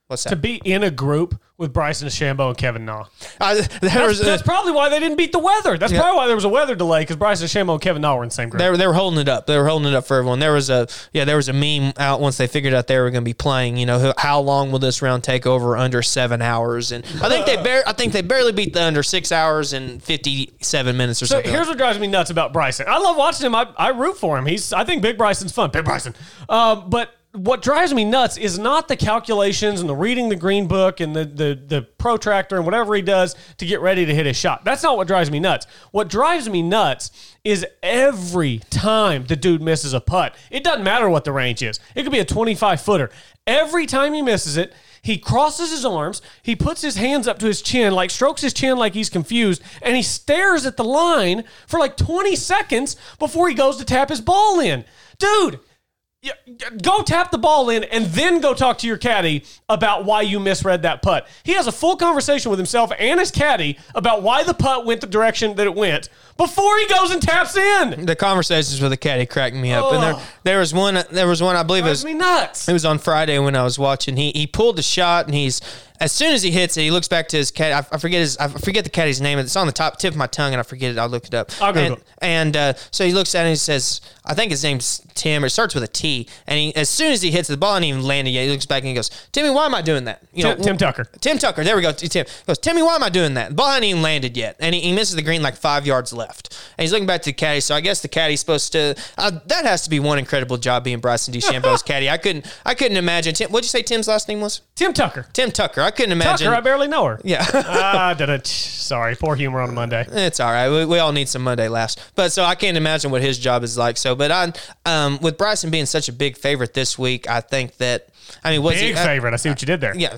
What's that? To be in a group with Bryson DeChambeau and Kevin Na. Uh, there That's, was, that's probably why they didn't beat the weather. That's Yeah. probably why there was a weather delay, because Bryson DeChambeau and Kevin Na were in the same group. They were, they were holding it up. They were holding it up for everyone. There was a yeah, there was a meme out once they figured out they were going to be playing. You know, who- how long will this round take over? Under seven hours, and I think they bar- I think they barely beat the under six hours and fifty-seven minutes or So something. here's what drives me nuts about Bryson. I love watching him. I, I root for him. He's I think Big Bryson's fun. Big Bryson. Um, but what drives me nuts is not the calculations and the reading the green book and the, the, the protractor and whatever he does to get ready to hit his shot. That's not what drives me nuts. What drives me nuts is every time the dude misses a putt. It doesn't matter what the range is. It could be a twenty-five footer. Every time he misses it, he crosses his arms, he puts his hands up to his chin, like strokes his chin like he's confused, and he stares at the line for like twenty seconds before he goes to tap his ball in. Dude, yeah, go tap the ball in and then go talk to your caddy about why you misread that putt. He has a full conversation with himself and his caddy about why the putt went the direction that it went before he goes and taps in. the conversations with the caddy cracked me up, and there there was one there was one I believe it Drives was me nuts. It was on Friday when I was watching. He he pulled the shot, and he's as soon as he hits it, he looks back to his caddy. I, I forget his I forget the caddy's name. It's on the top tip of my tongue, and I forget it. I'll look it up. I'll Google and, it. And uh, so he looks at it and he says, I think his name's Tim, or it starts with a T. And he, as soon as he hits the ball, and even landed yet, he looks back and he goes, Timmy, why am I doing that? You Tim, Tim Tucker. Tim Tucker, there we go. Tim He goes, Timmy, why am I doing that? The ball hadn't even landed yet, and he, he misses the green like five yards left. And he's looking back to the caddy. So I guess the caddy's supposed to. Uh, that has to be one incredible job being Bryson DeChambeau's caddy. I couldn't. I couldn't imagine. Tim, what'd you say Tim's last name was? Tim Tucker. Tim Tucker. I couldn't imagine. Tucker, I barely know her. Yeah. Ah, did it. Sorry, poor humor on a Monday. It's all right. We, we all need some Monday laughs. But so I can't imagine what his job is like. So, but I, um, with Bryson being such a big favorite this week, I think that, I mean, was Big he, favorite. I see what you did there. Yeah.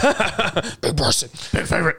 Big Bryson. Big favorite.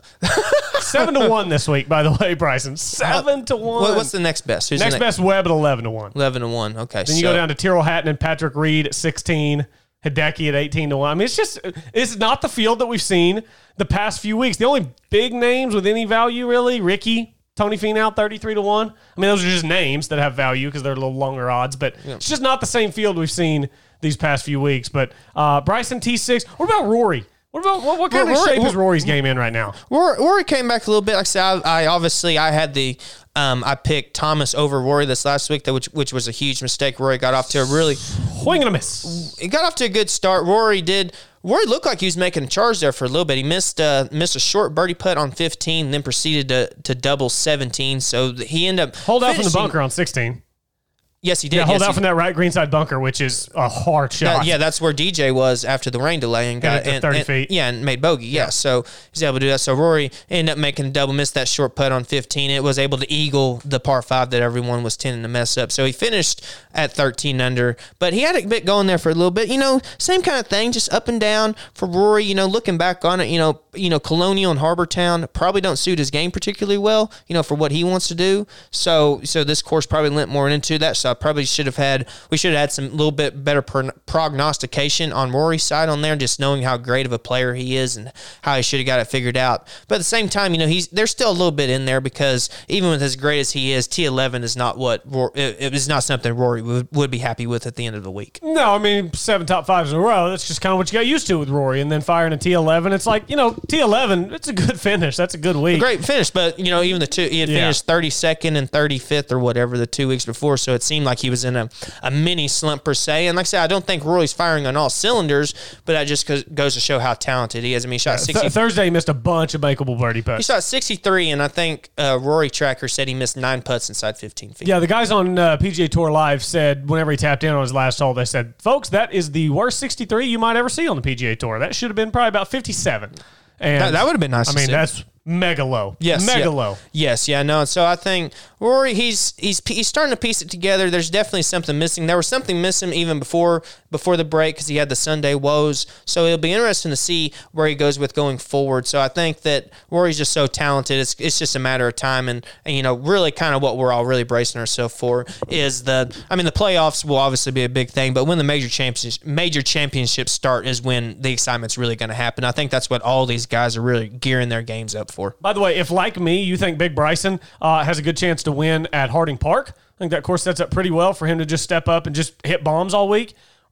Seven to one this week, by the way, Bryson. Seven to one. What, what's the next best? Who's next the ne- best? Webb at eleven to one. eleven to one. Okay. Then you so, go down to Tyrrell Hatton and Patrick Reed at sixteen. Hideki at eighteen to one. I mean, it's just, it's not the field that we've seen the past few weeks. The only big names with any value, really, Ricky, Tony Finau, thirty-three to one. I mean, those are just names that have value because they're a little longer odds, but it's just not the same field we've seen these past few weeks. But uh, Bryson T six. What about Rory? What about what, what kind Rory- of shape Rory- is Rory's game in right now? Rory, Rory came back a little bit. Like I said, I, I obviously I had the um, I picked Thomas over Rory this last week, that which which was a huge mistake. Rory got off to a really Swing and a miss. he got off to a good start. Rory did. Rory looked like he was making a charge there for a little bit. He missed uh, missed a short birdie putt on fifteen, then proceeded to to double seventeen. So he ended up Hold out from the finishing- bunker on sixteen. Yes, he did. Yeah, hold yes, out he- from that right greenside bunker, which is a hard shot. That- yeah, that's where D J was after the rain delay and got it to and- thirty and- feet. Yeah, and made bogey. Yeah, so he's able to do that. So Rory ended up making a double, missed that short putt on fifteen. It was able to eagle the par five that everyone was tending to mess up. So he finished at thirteen under, but he had a bit going there for a little bit. You know, same kind of thing, just up and down for Rory. You know, looking back on it, you know, you know, Colonial and Harbor Town probably don't suit his game particularly well. You know, for what he wants to do. So, so this course probably lent more into that. So I probably should have had. We should have had some little bit better pro- prognostication on Rory's side on there, just knowing how great of a player he is and how he should have got it figured out. But at the same time, you know, he's there's still a little bit in there because even with as great as he is, T eleven is not what it, it is not something Rory would, would be happy with at the end of the week. No, I mean, seven top fives in a row. That's just kind of what you got used to with Rory. And then firing a T eleven. It's like, you know, T eleven, it's a good finish. That's a good week. Great finish, but you know, even the two, he had Yeah. finished thirty-second and thirty-fifth or whatever the two weeks before, so it seemed like he was in a, a mini slump per se. And like I said, I don't think Rory's firing on all cylinders, but that just goes, goes to show how talented he is. I mean, he shot sixty. Th- Thursday, he missed a bunch of makeable birdie He putts. shot sixty-three, and I think uh, Rory Tracker said he missed nine putts inside fifteen feet. Yeah, the guys on uh, P G A Tour Live said whenever he tapped in on his last hole, they said, folks, that is the worst sixty-three you might ever see on the P G A Tour. That should have been probably about fifty-seven. And That- that would have been nice I to mean, see. that's mega low. Yes, Mega yeah. low. Yes, yeah, no. So I think Rory, he's he's he's starting to piece it together. There's definitely something missing. There was something missing even before before the break because he had the Sunday woes. So it'll be interesting to see where he goes with going forward. So I think that Rory's just so talented. It's it's just a matter of time, and, and you know, really kind of what we're all really bracing ourselves for is the. I mean, the playoffs will obviously be a big thing, but when the major champions major championships start is when the excitement's really going to happen. I think that's what all these guys are really gearing their games up for. By the way, if like me, you think Big Bryson uh, has a good chance to win at Harding Park, I think that course sets up pretty well for him to just step up and just hit bombs all week.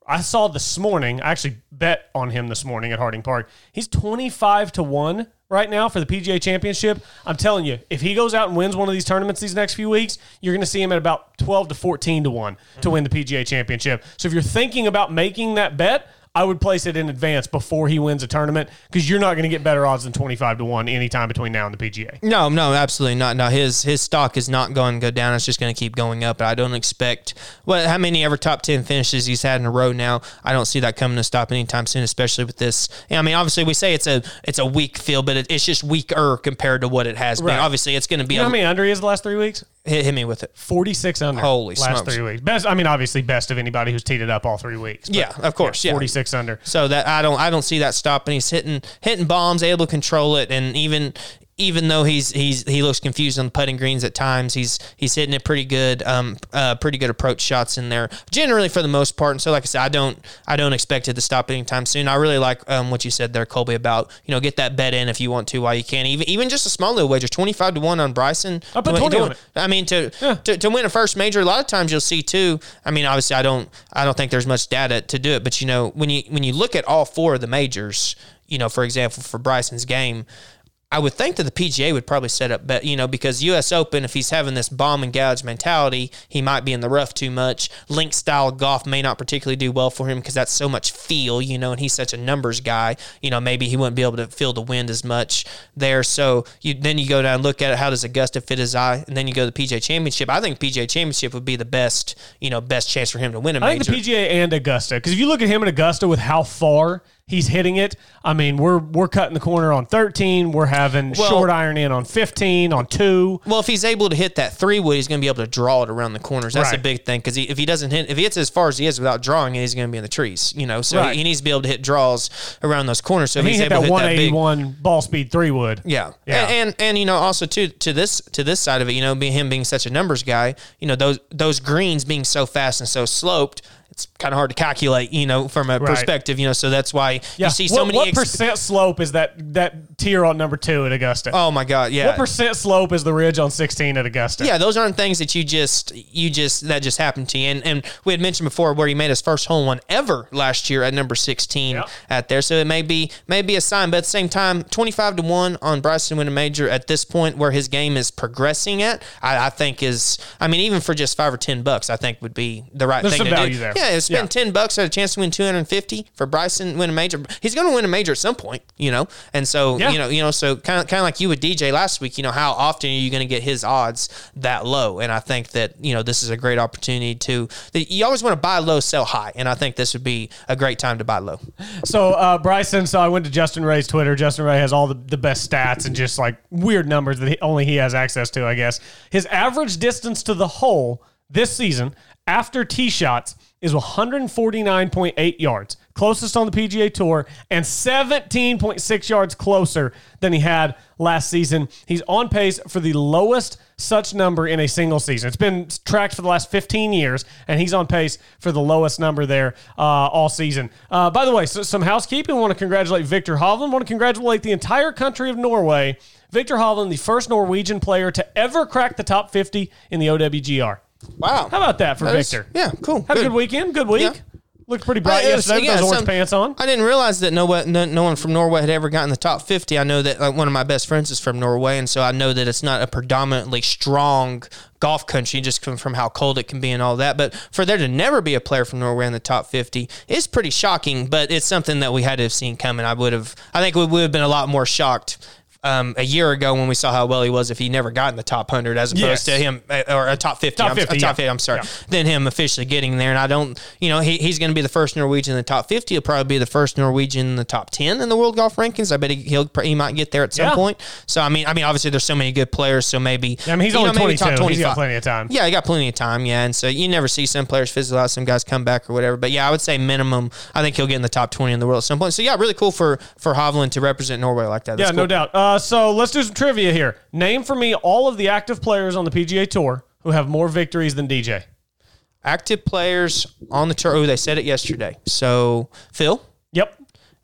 I saw this morning, I actually bet on him this morning at Harding Park. He's twenty-five to one right now for the P G A Championship. I'm telling you, if he goes out and wins one of these tournaments these next few weeks, you're going to see him at about twelve to fourteen to one to win the P G A Championship. So if you're thinking about making that bet, I would place it in advance before he wins a tournament because you're not going to get better odds than twenty-five to one anytime between now and the P G A. No, no, absolutely not. No, his his stock is not going to go down. It's just going to keep going up. I don't expect well, how many ever top ten finishes he's had in a row now. I don't see that coming to stop anytime soon, especially with this. I mean, obviously we say it's a it's a weak field, but it, it's just weaker compared to what it has been. Right. Obviously, it's going to be. You know a, how many under he is the last three weeks? Hit, hit me with it. forty-six under. Holy last smokes. three weeks. Best. I mean, obviously best of anybody who's teed it up all three weeks. Yeah, of course. Yeah, forty-six under. So that I don't I don't see that stopping. He's hitting hitting bombs, able to control it, and even even though he's he's he looks confused on the putting greens at times, he's he's hitting it pretty good, um, uh, pretty good approach shots in there, generally for the most part. And so, like I said, I don't I don't expect it to stop anytime soon. I really like um, what you said there, Colby, about you know get that bet in if you want to while you can. Even even just a small little wager, twenty-five to one on Bryson. I put To- twenty to- on it. I mean, to, Yeah. to to win a first major, a lot of times you'll see too. I mean, obviously, I don't I don't think there's much data to do it, but you know when you when you look at all four of the majors, you know, for example, for Bryson's game. I would think that the P G A would probably set up, bet, you know, because U S Open, if he's having this bomb and gouge mentality, he might be in the rough too much. Link style golf may not particularly do well for him because that's so much feel, you know, and he's such a numbers guy. You know, maybe he wouldn't be able to feel the wind as much there. So you then you go down and look at it. How does Augusta fit his eye? And then you go to the P G A Championship. I think P G A Championship would be the best, you know, best chance for him to win a I major. think the P G A and Augusta, because if you look at him at Augusta with how far he's hitting it, I mean, we're we're cutting the corner on thirteen. We're having Well- short iron in on fifteen, on two. Well, if he's able to hit that three wood, he's going to be able to draw it around the corners. That's Right. a big thing because he, if he doesn't hit, if he hits as far as he is without drawing it, he's going to be in the trees. You know, so Right. he, he needs to be able to hit draws around those corners. So if He he's hit able that to hit that big, one eighty-one ball speed three wood. yeah, Yeah. And, and and you know also too to this to this side of it, you know, being him being such a numbers guy, you know those those greens being so fast and so sloped. It's kind of hard to calculate, you know, from a Right. perspective, you know. So that's why Yeah. you see so what, many. What ex- percent slope is that that tier on number two at Augusta? oh my God, yeah. What percent slope is the ridge on sixteen at Augusta? Yeah, those aren't things that you just you just that just happened to you. And and we had mentioned before where he made his first hole in one ever last year at number sixteen Yep. at there. So it may be may be a sign, but at the same time, twenty-five to one on Bryson win a major at this point where his game is progressing at, I, I think is I mean, even for just five or ten bucks, I think would be the right There's thing some to value do. there. Yeah, spend Yeah. ten bucks at a chance to win two hundred fifty for Bryson win a major. He's going to win a major at some point, you know. And so Yeah. you know, you know, so kind of kind of like you with D J last week, you know, how often are you going to get his odds that low? And I think that, you know, this is a great opportunity to, that you always want to buy low, sell high. And I think this would be a great time to buy low. So uh, Bryson, so I went to Justin Ray's Twitter. Justin Ray has all the, the best stats and just like weird numbers that he, only he has access to, I guess. His average distance to the hole this season after tee shots is one forty-nine point eight yards, closest on the P G A Tour, and seventeen point six yards closer than he had last season. He's on pace for the lowest such number in a single season. It's been tracked for the last fifteen years, and he's on pace for the lowest number there uh, all season. Uh, by the way, so some housekeeping. I want to congratulate Victor Hovland. I want to congratulate the entire country of Norway. Victor Hovland, the first Norwegian player to ever crack the top fifty in the O W G R. Wow. How about that for That is- Victor? yeah, cool. Had a good weekend. Good week. Yeah. Looked pretty bright Uh, it was- yesterday with yeah, those orange some- pants on. I didn't realize that no, no no one from Norway had ever gotten the top fifty. I know that like, one of my best friends is from Norway, and so I know that it's not a predominantly strong golf country just from, from how cold it can be and all that. But for there to never be a player from Norway in the top fifty is pretty shocking, but it's something that we had to have seen coming. I would have, I think we would have been a lot more shocked Um, a year ago when we saw how well he was if he never got in the top one hundred as opposed Yes. to him uh, or a top fifty, Top I'm, fifty, a top yeah. fifty I'm sorry Yeah. than him officially getting there. And I don't, you know, he, he's going to be the first Norwegian in the top fifty. He'll probably be the first Norwegian in the top ten in the world golf rankings. I bet he, he'll he might get there at some Yeah. point. So I mean, I mean, obviously there's so many good players. So maybe Yeah, I mean, he's you only know, maybe top twenty-two. He's got twenty-five. plenty of time. Yeah, he got plenty of time. Yeah, and so you never see some players fizzle out, some guys come back or whatever. But yeah, I would say minimum. I think he'll get in the top twenty in the world at some point. So yeah, really cool for for Hovland to represent Norway like that. That's Yeah, no cool. doubt. Uh, so let's do some trivia here. Name for me all of the active players on the P G A Tour who have more victories than D J. Active players on the tour. Oh, they said it yesterday. So Phil Yep.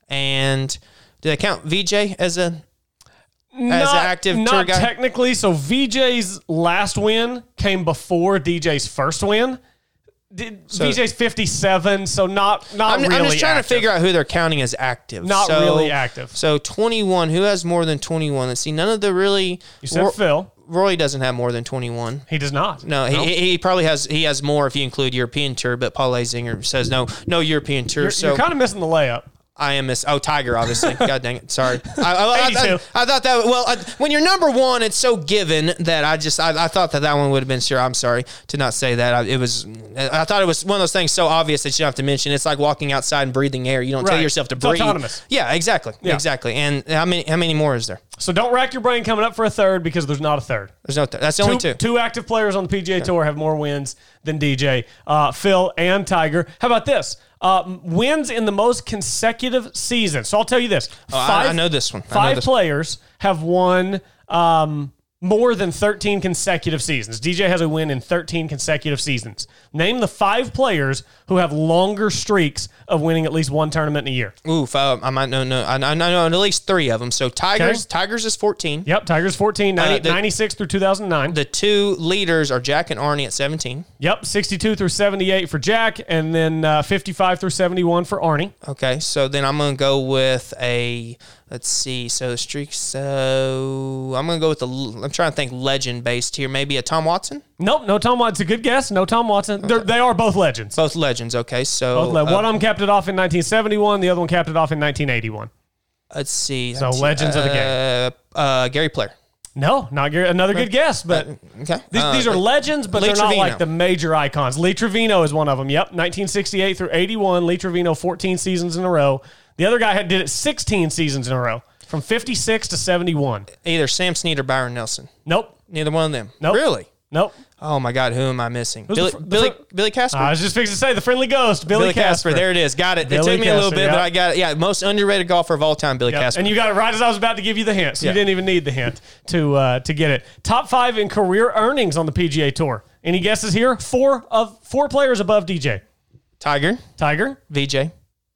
and do they count V J as a Not, an active not tour guy? technically. So V J's last win came before D J's first win. Did, So- V J's fifty-seven, so not not I'm, really I'm just trying active. to figure out who they're counting as active. Not So- really active. So twenty-one. Who has more than twenty-one? Let's see. None of the really. You said Ro- Phil. Roy doesn't have more than twenty-one. He does not. No, he, Nope. he he probably has. He has more if you include European Tour. But Paul Azinger says no, no European Tour. You're, so you're kind of missing the layup. I am miss. Oh, Tiger, obviously. God dang it. Sorry. I, I, I, eighty-two. I, I thought that. Well, I, when you're number one, it's so given that I just I, I thought that that one would have been sure. I'm sorry to not say that. I, it was. I thought it was one of those things so obvious that you don't have to mention. It's like walking outside and breathing air. You don't tell Right. yourself to It's breathe. autonomous. Yeah, exactly. Yeah. Exactly. And how many how many more is there? So don't rack your brain coming up for a third because there's not a third. There's no. Th- that's the only two. Two active players on the P G A Tour have more wins than D J, uh, Phil, and Tiger. How about this? Uh, wins in the most consecutive seasons. So I'll tell you this: Oh, I- I know this one. I know Five this one. players have won um, more than thirteen consecutive seasons. D J has a win in thirteen consecutive seasons. Name the five players who have longer streaks of winning at least one tournament in a year. Oof. Uh, I might know. No, I, I know at least three of them. So Tigers. Okay. Tigers is fourteen. Yep, Tiger's fourteen, ninety, Uh, the- ninety-six through two thousand nine. The two leaders are Jack and Arnie at seventeen. Yep, sixty-two through seventy-eight for Jack, and then uh, fifty-five through seventy-one for Arnie. Okay, so then I'm gonna go with a. Let's see. So the streak. So I'm gonna go with the. I'm trying to think legend based here. Maybe a Tom Watson. Nope, no Tom Watson. Good guess. No Tom Watson. They're They are both legends. Both legends. Okay, so Both le- uh, one of them capped it off in nineteen seventy-one. The other one capped it off in nineteen eighty-one. let's see. So Let's see. legends of the game. Uh, Gary Player. No, not Gary. Another good guess, but Okay. these, Uh, these are legends, but Lee they're not Trevino. like the major icons. Lee Trevino is one of them. Yep, nineteen sixty-eight through eighty-one. Lee Trevino, fourteen seasons in a row. The other guy had, did it sixteen seasons in a row, from fifty-six to seventy-one. Either Sam Snead or Byron Nelson. Nope, Neither one of them. Nope. Really? nope. Oh my God, who am I missing? Who's Billy the fr- the Billy fr- Billy Casper. I was just fixing to say the friendly ghost, Billy, Billy Casper. Casper. There it is. Got it. Billy it took me a little Casper, bit, yeah. but I got it. Yeah, most underrated golfer of all time, Billy Yep. Casper. And you got it right as I was about to give you the hint, so Yeah. you didn't even need the hint to uh, to get it. Top five in career earnings on the P G A Tour. Any guesses here? Four of four players above D J. Tiger, Tiger. V J.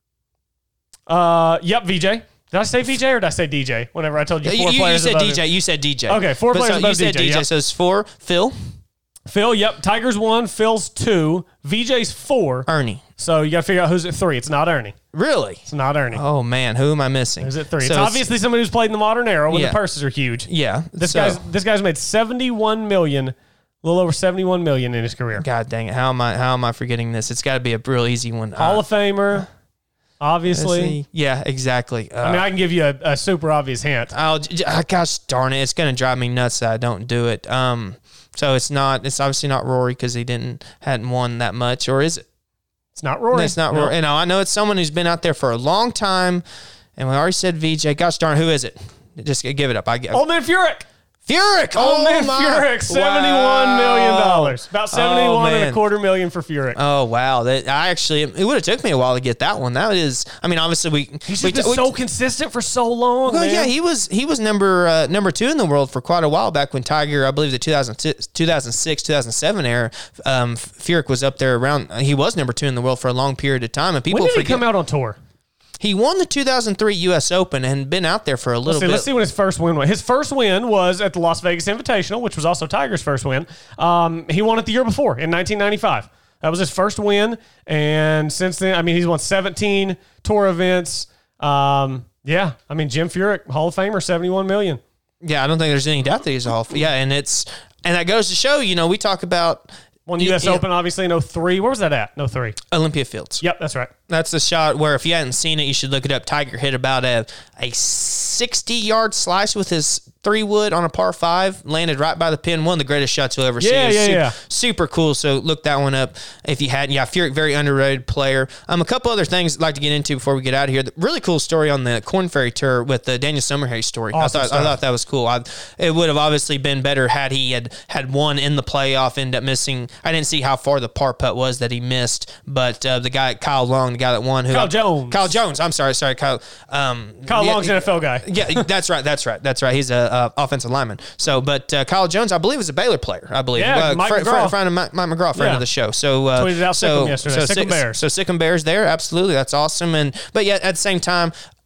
Uh, yep, V J. Did I say V J or did I say D J? Whenever I told you You, four you, you players said above D J. him. You said D J. Okay, four But players so above you said D J, D J. yep. So it's four. Phil, Phil, yep. Tiger's one, Phil's two, V J's four. Ernie. So you got to figure out who's at three. It's not Ernie. Really? It's not Ernie. Oh man, who am I missing? Who's at three? So it's obviously somebody who's played in the modern era when Yeah. the purses are huge. Yeah. This so- guy's this guy's made seventy-one million, a little over seventy-one million in his career. God dang it! How am I? How am I forgetting this? It's got to be a real easy one. Hall Uh, of Famer, let's obviously. see. Yeah, exactly. Uh, I mean, I can give you a, a super obvious hint. I'll, j- j- gosh darn it! It's gonna drive me nuts that I don't do it. Um, so it's not. It's obviously not Rory because he didn't hadn't won that much, or is it? It's not Rory. It's not No. Rory. You know, I know it's someone who's been out there for a long time, and we already said V J. Gosh darn, who is it? Just give it up. I get Old Man Furyk. Furyk. Old Oh Man my. Furyk. Seventy-one million dollars. About seventy-one and a man. quarter million for Furyk. Oh wow! That I actually it would have took me a while to get that one. That is, I mean, obviously we He's we, just been we- so consistent for so long. Well, man. yeah, he was he was number uh, number two in the world for quite a while back when Tiger, I believe the two thousand six, two thousand seven era, um, Furyk was up there around. He was number two in the world for a long period of time, and people when did he forget come out on tour? he won the two thousand three U S Open and been out there for a little Let's see, bit. let's see when his first win was. His first win was at the Las Vegas Invitational, which was also Tiger's first win. Um, he won it the year before in nineteen ninety-five. That was his first win, and since then, I mean, he's won seventeen tour events. Um, yeah, I mean, Jim Furyk, Hall of Famer, seventy-one million. Yeah, I don't think there's any doubt that he's off. Yeah, and it's and that goes to show, you know, we talk about Won the U S yeah, Open, obviously, in oh three. Where was that at? No three. Olympia Fields. Yep, that's right. That's the shot where if you hadn't seen it, you should look it up. Tiger hit about a a sixty yard slice with his three wood on a par five, landed right by the pin. One of the greatest shots you'll ever see. Yeah, It was yeah, super, yeah. super cool. So look that one up if you hadn't. Yeah, Furyk, very underrated player. Um, a couple other things I'd like to get into before we get out of here. The really cool story on the Corn Ferry Tour with the Daniel Summerhays story. Awesome I thought stuff. I thought that was cool. I, it would have obviously been better had he had had one in the playoff, end up missing. I didn't see how far the par putt was that he missed, but uh, the guy Kyle Long, the guy that won, who Kyle Jones. Kyle Jones. I'm sorry, sorry, Kyle. Um, Kyle yeah, Long's an N F L guy. Yeah, that's right, that's right, that's right. He's a uh, offensive lineman. So, but uh, Kyle Jones, I believe, is a Baylor player. I believe. Yeah, uh, Mike fr- McGraw. fr- friend of Mike, Mike McGraw, friend Yeah. of the show. So uh, Tweeted out so Sikkim yesterday. so Sikkim Sick- Bears. So Sikkim Bears there, absolutely, that's awesome. And but yet at the same time,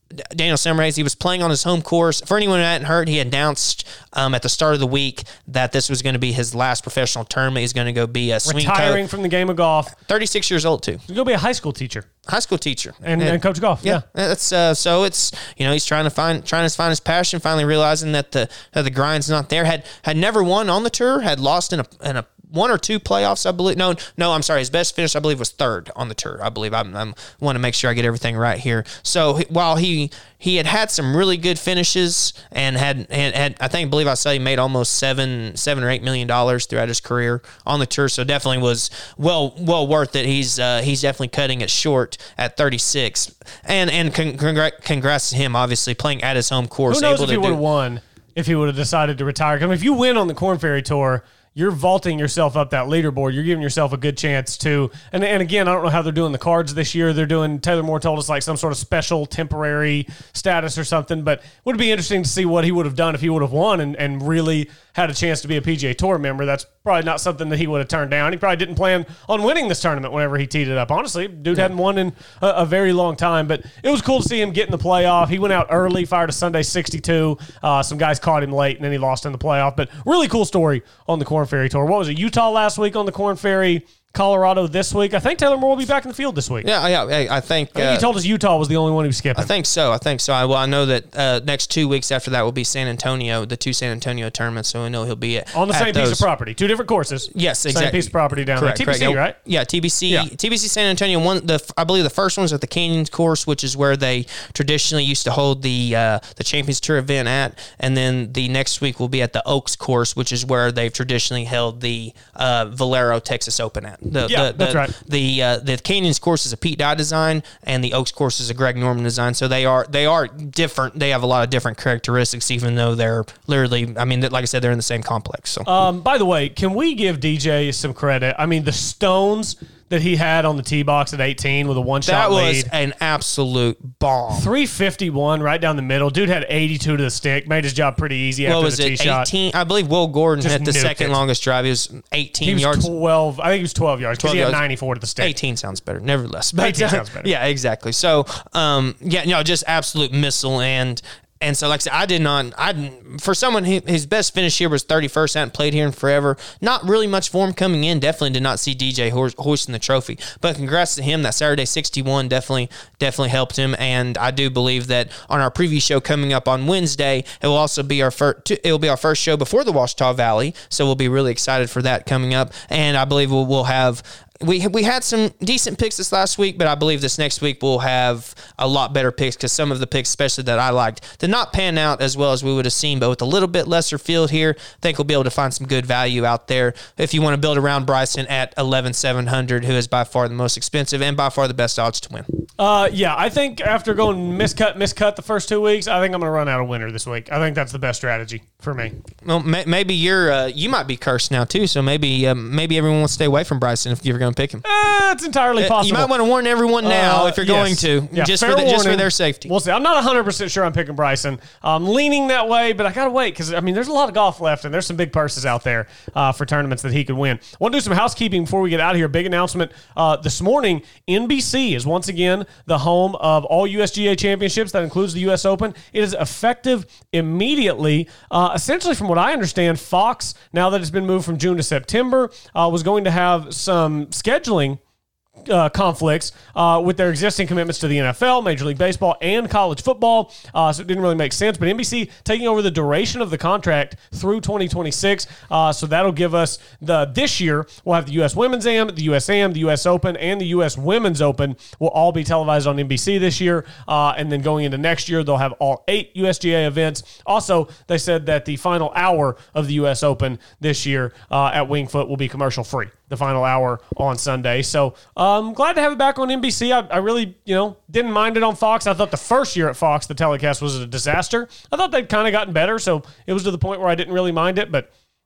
Daniel Summerhays, he was playing on his home course. For anyone who hadn't heard, he announced um, at the start of the week that this was going to be his last professional tournament. He's going to go be a swing Retiring coach. from the game of golf. thirty-six years old, too. He's going to be a high school teacher. High school teacher. And, and, and coach golf, yeah. yeah. That's uh, so it's, you know, he's trying to find trying to find his passion, finally realizing that the that the grind's not there. Had had never won on the tour, had lost in a in a one or two playoffs, I believe. No, no, I'm sorry. His best finish, I believe, was third on the tour. I believe. I'm, I'm want to make sure I get everything right here. So while he he had had some really good finishes and had had, had I think, I believe I said he made almost seven seven or eight million dollars throughout his career on the tour. So definitely was well well worth it. He's uh, he's definitely cutting it short at thirty-six. And and con- congrats, congrats to him, obviously playing at his home course. Who knows able if he to would have do, won if he would have decided to retire? I mean, if you win on the Korn Ferry Tour, you're vaulting yourself up that leaderboard. You're giving yourself a good chance to, and, and again, I don't know how they're doing the cards this year. They're doing, Taylor Moore told us, like some sort of special temporary status or something, but it would be interesting to see what he would have done if he would have won and, and really had a chance to be a P G A Tour member. That's probably not something that he would have turned down. He probably didn't plan on winning this tournament whenever he teed it up. Honestly, dude hadn't won in a, a very long time, but it was cool to see him get in the playoff. He went out early, fired a Sunday sixty-two. Uh, some guys caught him late, and then he lost in the playoff. But really cool story on the Korn Ferry Tour. What was it, Utah last week on the Korn Ferry, Colorado this week? I think Taylor Moore will be back in the field this week. Yeah, yeah. I, I think. I think uh, he told us Utah was the only one who was skipping. I think so. I think so. I, well, I know that uh, next two weeks after that will be San Antonio, the two San Antonio tournaments. So I know he'll be at on the at same those. piece of property, two different courses. Yes, exactly. Same piece of property down correct, there. T B C, correct. right? Yeah, T B C. Yeah. T B C San Antonio. One, the I believe the first one's at the Canyons course, which is where they traditionally used to hold the uh, the Champions Tour event at, and then the next week will be at the Oaks course, which is where they've traditionally held the uh, Valero Texas Open at. The, Yeah, the, that's the, right. The uh, the Canyons course is a Pete Dye design, and the Oaks course is a Greg Norman design. So they are they are different. They have a lot of different characteristics, even though they're literally. I mean, like I said, they're in the same complex. So, um, by the way, can we give D J some credit? I mean, the stones that he had on the tee box at eighteen with a one shot that lead. was an absolute bomb. three fifty-one right down the middle. Dude had eighty-two to the stick. Made his job pretty easy What after was the tee it? shot. eighteen. I believe Will Gordon Just had the nuked second it. longest drive. He was eighteen He was yards. twelve. I think he was twelve yards because twelve he had yards. ninety-four to the stick. eighteen sounds better, nevertheless. But, eighteen sounds better. Yeah, exactly. So, um, yeah, no, just absolute missile. And and so, like I said, I did not, I didn't, for someone who, his best finish here was thirty-first, hadn't played here in forever. Not really much form coming in. Definitely did not see D J ho- hoisting the trophy. But congrats to him. That Saturday sixty-one definitely, definitely helped him. And I do believe that on our preview show coming up on Wednesday, it will also be our first, it will be our first show before the Ouachita Valley. So we'll be really excited for that coming up. And I believe we'll, we'll have, We we had some decent picks this last week, but I believe this next week we'll have a lot better picks because some of the picks, especially that I liked, did not pan out as well as we would have seen. But with a little bit lesser field here, I think we'll be able to find some good value out there if you want to build around Bryson at eleven seven hundred, who is by far the most expensive and by far the best odds to win. Uh, yeah, I think after going miscut, miscut the first two weeks, I think I'm going to run out a winner this week. I think that's the best strategy for me. Well, may, maybe you're uh, you might be cursed now too, so maybe um, maybe everyone wants to stay away from Bryson if you're going to pick him. Uh, it's entirely possible. You might want to warn everyone now Uh, if you're yes. going to, Yeah, just fair for the, just for warning. their safety. We'll see. I'm not one hundred percent sure I'm picking Bryson. I'm leaning that way, but I got to wait because, I mean, there's a lot of golf left, and there's some big purses out there uh, for tournaments that he could win. I want to do some housekeeping before we get out of here. Big announcement uh, this morning. N B C is once again the home of all U S G A championships. That includes the U S Open. It is effective immediately. Uh, essentially, from what I understand, Fox, now that it's been moved from June to September, uh, was going to have some scheduling Uh, conflicts uh, with their existing commitments to the N F L, Major League Baseball, and college football. Uh, so it didn't really make sense. But N B C taking over the duration of the contract through twenty twenty-six. Uh, so that'll give us the this year we'll have the U S Women's A M, the U S A M, the U S Open, and the U S Women's Open will all be televised on N B C this year. Uh, and then going into next year, they'll have all eight U S G A events. Also, they said that the final hour of the U S Open this year uh, at Winged Foot will be commercial free. The final hour on Sunday. So um, glad to have it back on N B C. I, I really, you know, didn't mind it on Fox. I thought the first year at Fox, the telecast was a disaster. I thought they'd kind of gotten better, so it was to the point where I didn't really mind it. But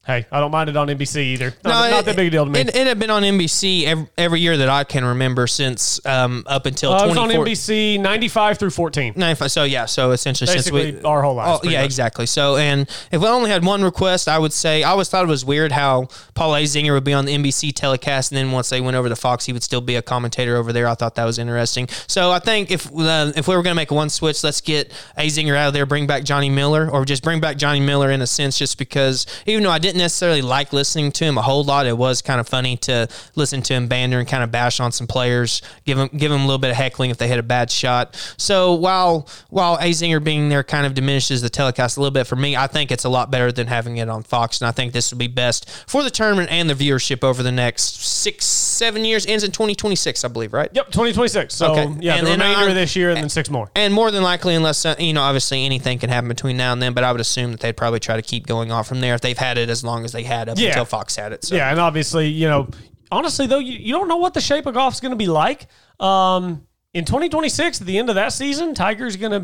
Hey, I don't mind it on N B C either. Not, No, not it, that big a deal to me. It, it had been on N B C every, every year that I can remember since um, up until uh, it twenty fourteen. was on N B C ninety-five through fourteen. ninety-five, so yeah, so essentially Basically since we our whole lives, Oh, pretty yeah, much. exactly. So, and if we only had one request, I would say I always thought it was weird how Paul Azinger would be on the N B C telecast, and then once they went over to Fox, he would still be a commentator over there. I thought that was interesting. So I think if uh, if we were going to make a one switch, let's get Azinger out of there, bring back Johnny Miller, or just bring back Johnny Miller in a sense, just because even though I didn't necessarily like listening to him a whole lot, it was kind of funny to listen to him banter and kind of bash on some players, give him give him a little bit of heckling if they hit a bad shot. So while while Azinger being there kind of diminishes the telecast a little bit for me, I think it's a lot better than having it on Fox, and I think this would be best for the tournament and the viewership over the next six, seven years. Ends in twenty twenty-six, I believe, right? Yep, twenty twenty-six. So, Okay. yeah, And- the and remainder I- of this year and then six more. And more than likely, unless, uh, you know, obviously anything can happen between now and then, but I would assume that they'd probably try to keep going off from there if they've had it as long as they had up Yeah. until Fox had it. So. Yeah, and obviously, you know, honestly, though, you, you don't know what the shape of golf's going to be like. Um, in twenty twenty-six, at the end of that season, Tiger's going to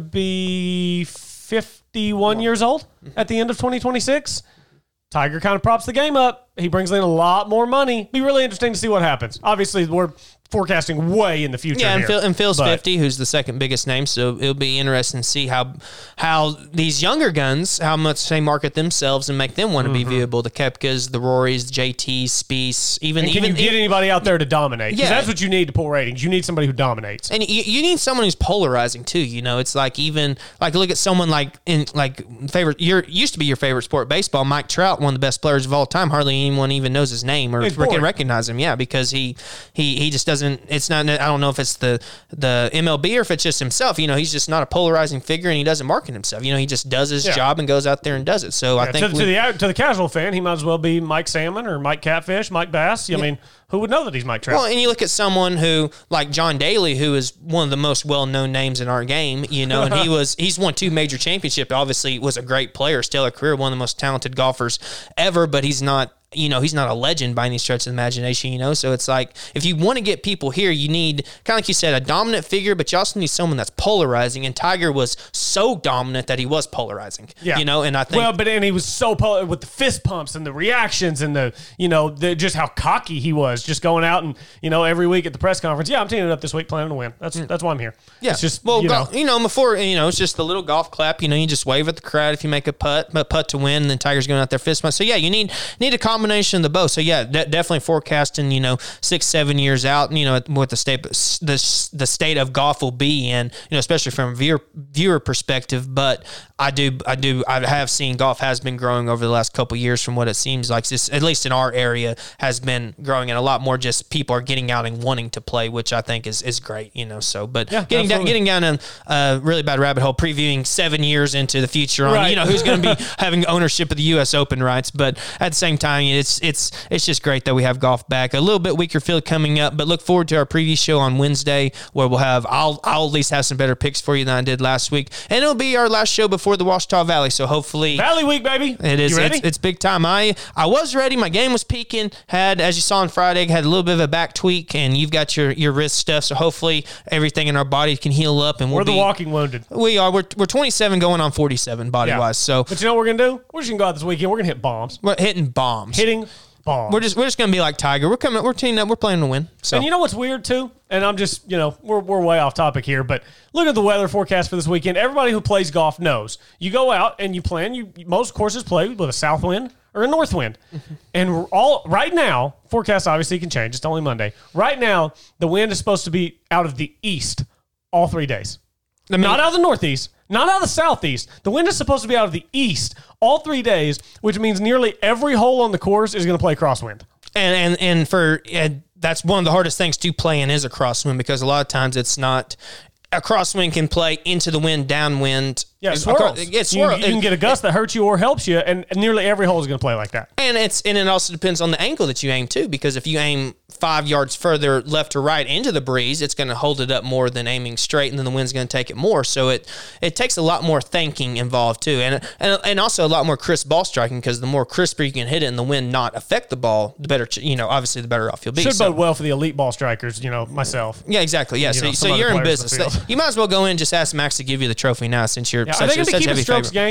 be fifty-one years old at the end of twenty twenty-six. Tiger kind of props the game up. He brings in a lot more money. Be really interesting to see what happens. Obviously, we're forecasting way in the future. Yeah, and, here, Phil, and Phil's but- fifty, who's the second biggest name, so it'll be interesting to see how how these younger guns, how much they market themselves and make them want to Mm-hmm. be viewable. The Koepkas, the Rorys, the J Ts, Spieths, even And can even you get anybody out there to dominate? 'Cause Yeah. that's what you need to pull ratings. You need somebody who dominates. And you, you need someone who's polarizing too. You know, it's like even like look at someone like in like favorite your used to be your favorite sport, baseball. Mike Trout, one of the best players of all time. Hardly anyone even knows his name or It's can boring. recognize him. Yeah, because he he he just doesn't. It's not. I don't know if it's the the M L B or if it's just himself. You know, he's just not a polarizing figure, and he doesn't market himself. You know, he just does his Yeah. job and goes out there and does it. So I Yeah, think to, we- to the to the casual fan, he might as well be Mike Salmon or Mike Catfish, Mike Bass. I mean, who would know that he's Mike Trout? Well, and you look at someone who, like John Daly, who is one of the most well-known names in our game, you know, and he was he's won two major championships. Obviously, was a great player, stellar career, one of the most talented golfers ever. But he's not, you know, he's not a legend by any stretch of the imagination, you know. So it's like if you want to get people here, you need kind of like you said, a dominant figure, but you also need someone that's polarizing. And Tiger was so dominant that he was polarizing. Yeah. you know, and I think well, but and he was so pol- with the fist pumps and the reactions and the you know the, just how cocky he was, just going out and you know every week at the press conference. Yeah, I'm teaming it up this week, planning to win. That's that's why I'm here. Yeah, it's just well, you know. go- you know, before you know, it's just the little golf clap. You know, you just wave at the crowd if you make a putt, but putt to win. And then Tiger's going out there fist bump. So yeah, you need need a combination of the both. So yeah, de- definitely forecasting. You know, six seven years out. You know, what the state the the state of golf will be in. You know, especially from a viewer viewer perspective. But I do I do I have seen golf has been growing over the last couple of years. From what it seems like, this at least in our area has been growing, and a lot more. Just people are getting out and wanting to play, which I think is is great. You know, so but Yeah, getting down, absolutely. getting down a uh, really bad rabbit hole, previewing seven years into the future on Right. you know who's going to be having ownership of the U S Open rights. But at the same time, it's it's it's just great that we have golf back. A little bit weaker field coming up, but look forward to our preview show on Wednesday where we'll have I'll I'll at least have some better picks for you than I did last week, and it'll be our last show before the Washita Valley. So hopefully. Valley Week, baby. It is. You ready? It's, it's big time. I I was ready. My game was peaking. Had, as you saw on Friday, had a little bit of a back tweak, and you've got your, your wrist stuff. So hopefully everything in our body can heal up, and we'll We're the be, walking wounded. We are. We're, we're twenty-seven going on forty-seven body Yeah. wise. So But you know what we're gonna do? We're just gonna go out this weekend. We're gonna hit bombs. we're hitting bombs. Hitting bombs. We're just we're just gonna be like Tiger. We're coming. We're teaming up. We're playing to win. So And you know what's weird too? And I'm just, you know, we're, we're way off topic here, but look at the weather forecast for this weekend. Everybody who plays golf knows. You go out and you plan, you most courses play with a south wind or a north wind. And we're all right now, forecast obviously can change. It's only Monday. Right now, the wind is supposed to be out of the east all three days. I mean, Not out of the northeast, not out of the southeast. The wind is supposed to be out of the east all three days, which means nearly every hole on the course is going to play crosswind. and and and for uh, that's one of the hardest things to play in is a crosswind, because a lot of times it's not. A crosswind can play into the wind, downwind. Yeah, it It- swirls. It You, swirls. you can get a gust that hurts you or helps you, and, and nearly every hole is going to play like that. And it's and it also depends on the angle that you aim too, because if you aim five yards further left or right into the breeze, it's going to hold it up more than aiming straight, and then the wind's going to take it more. So it it takes a lot more thinking involved too, and and, and also a lot more crisp ball striking, because the more crisper you can hit it and the wind not affect the ball, the better. You know, obviously the better off you'll be. Should So- bode well for the elite ball strikers, you know, myself. yeah, exactly. Yeah, You so, know, so some you're other in players in business. the field. You might as well go in and just ask Max to give you the trophy now, since you're Yeah, are such, they a, going to such keep heavy the strokes favorite. gained?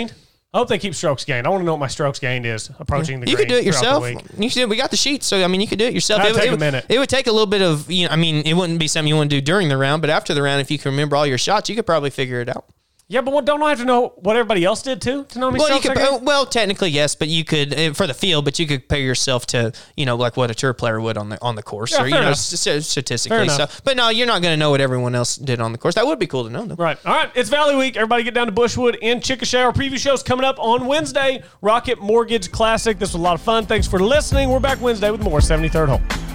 I hope they keep strokes gained. I want to know what my strokes gained is approaching the You could green do it throughout yourself. the week. You should, we got the sheet, so I mean, you could do it yourself. That'd it, take it, a minute. It would take a little bit of, you know, I mean, it wouldn't be something you want to do during the round, but after the round, if you can remember all your shots, you could probably figure it out. Yeah, but what, don't I have to know what everybody else did too to know how many Well, you strokes could, I uh, gained? well, technically yes, but you could uh, for the field, but you could compare yourself to, you know, like what a tour player would on the on the course, Yeah, or you fair know, enough. st- statistically. Fair So, enough. but no, you're not going to know what everyone else did on the course. That would be cool to know, though. Right. All right. It's Valley Week. Everybody get down to Bushwood in Chickasha. Our preview show's coming up on Wednesday. Rocket Mortgage Classic. This was a lot of fun. Thanks for listening. We're back Wednesday with more seventy-third Hole.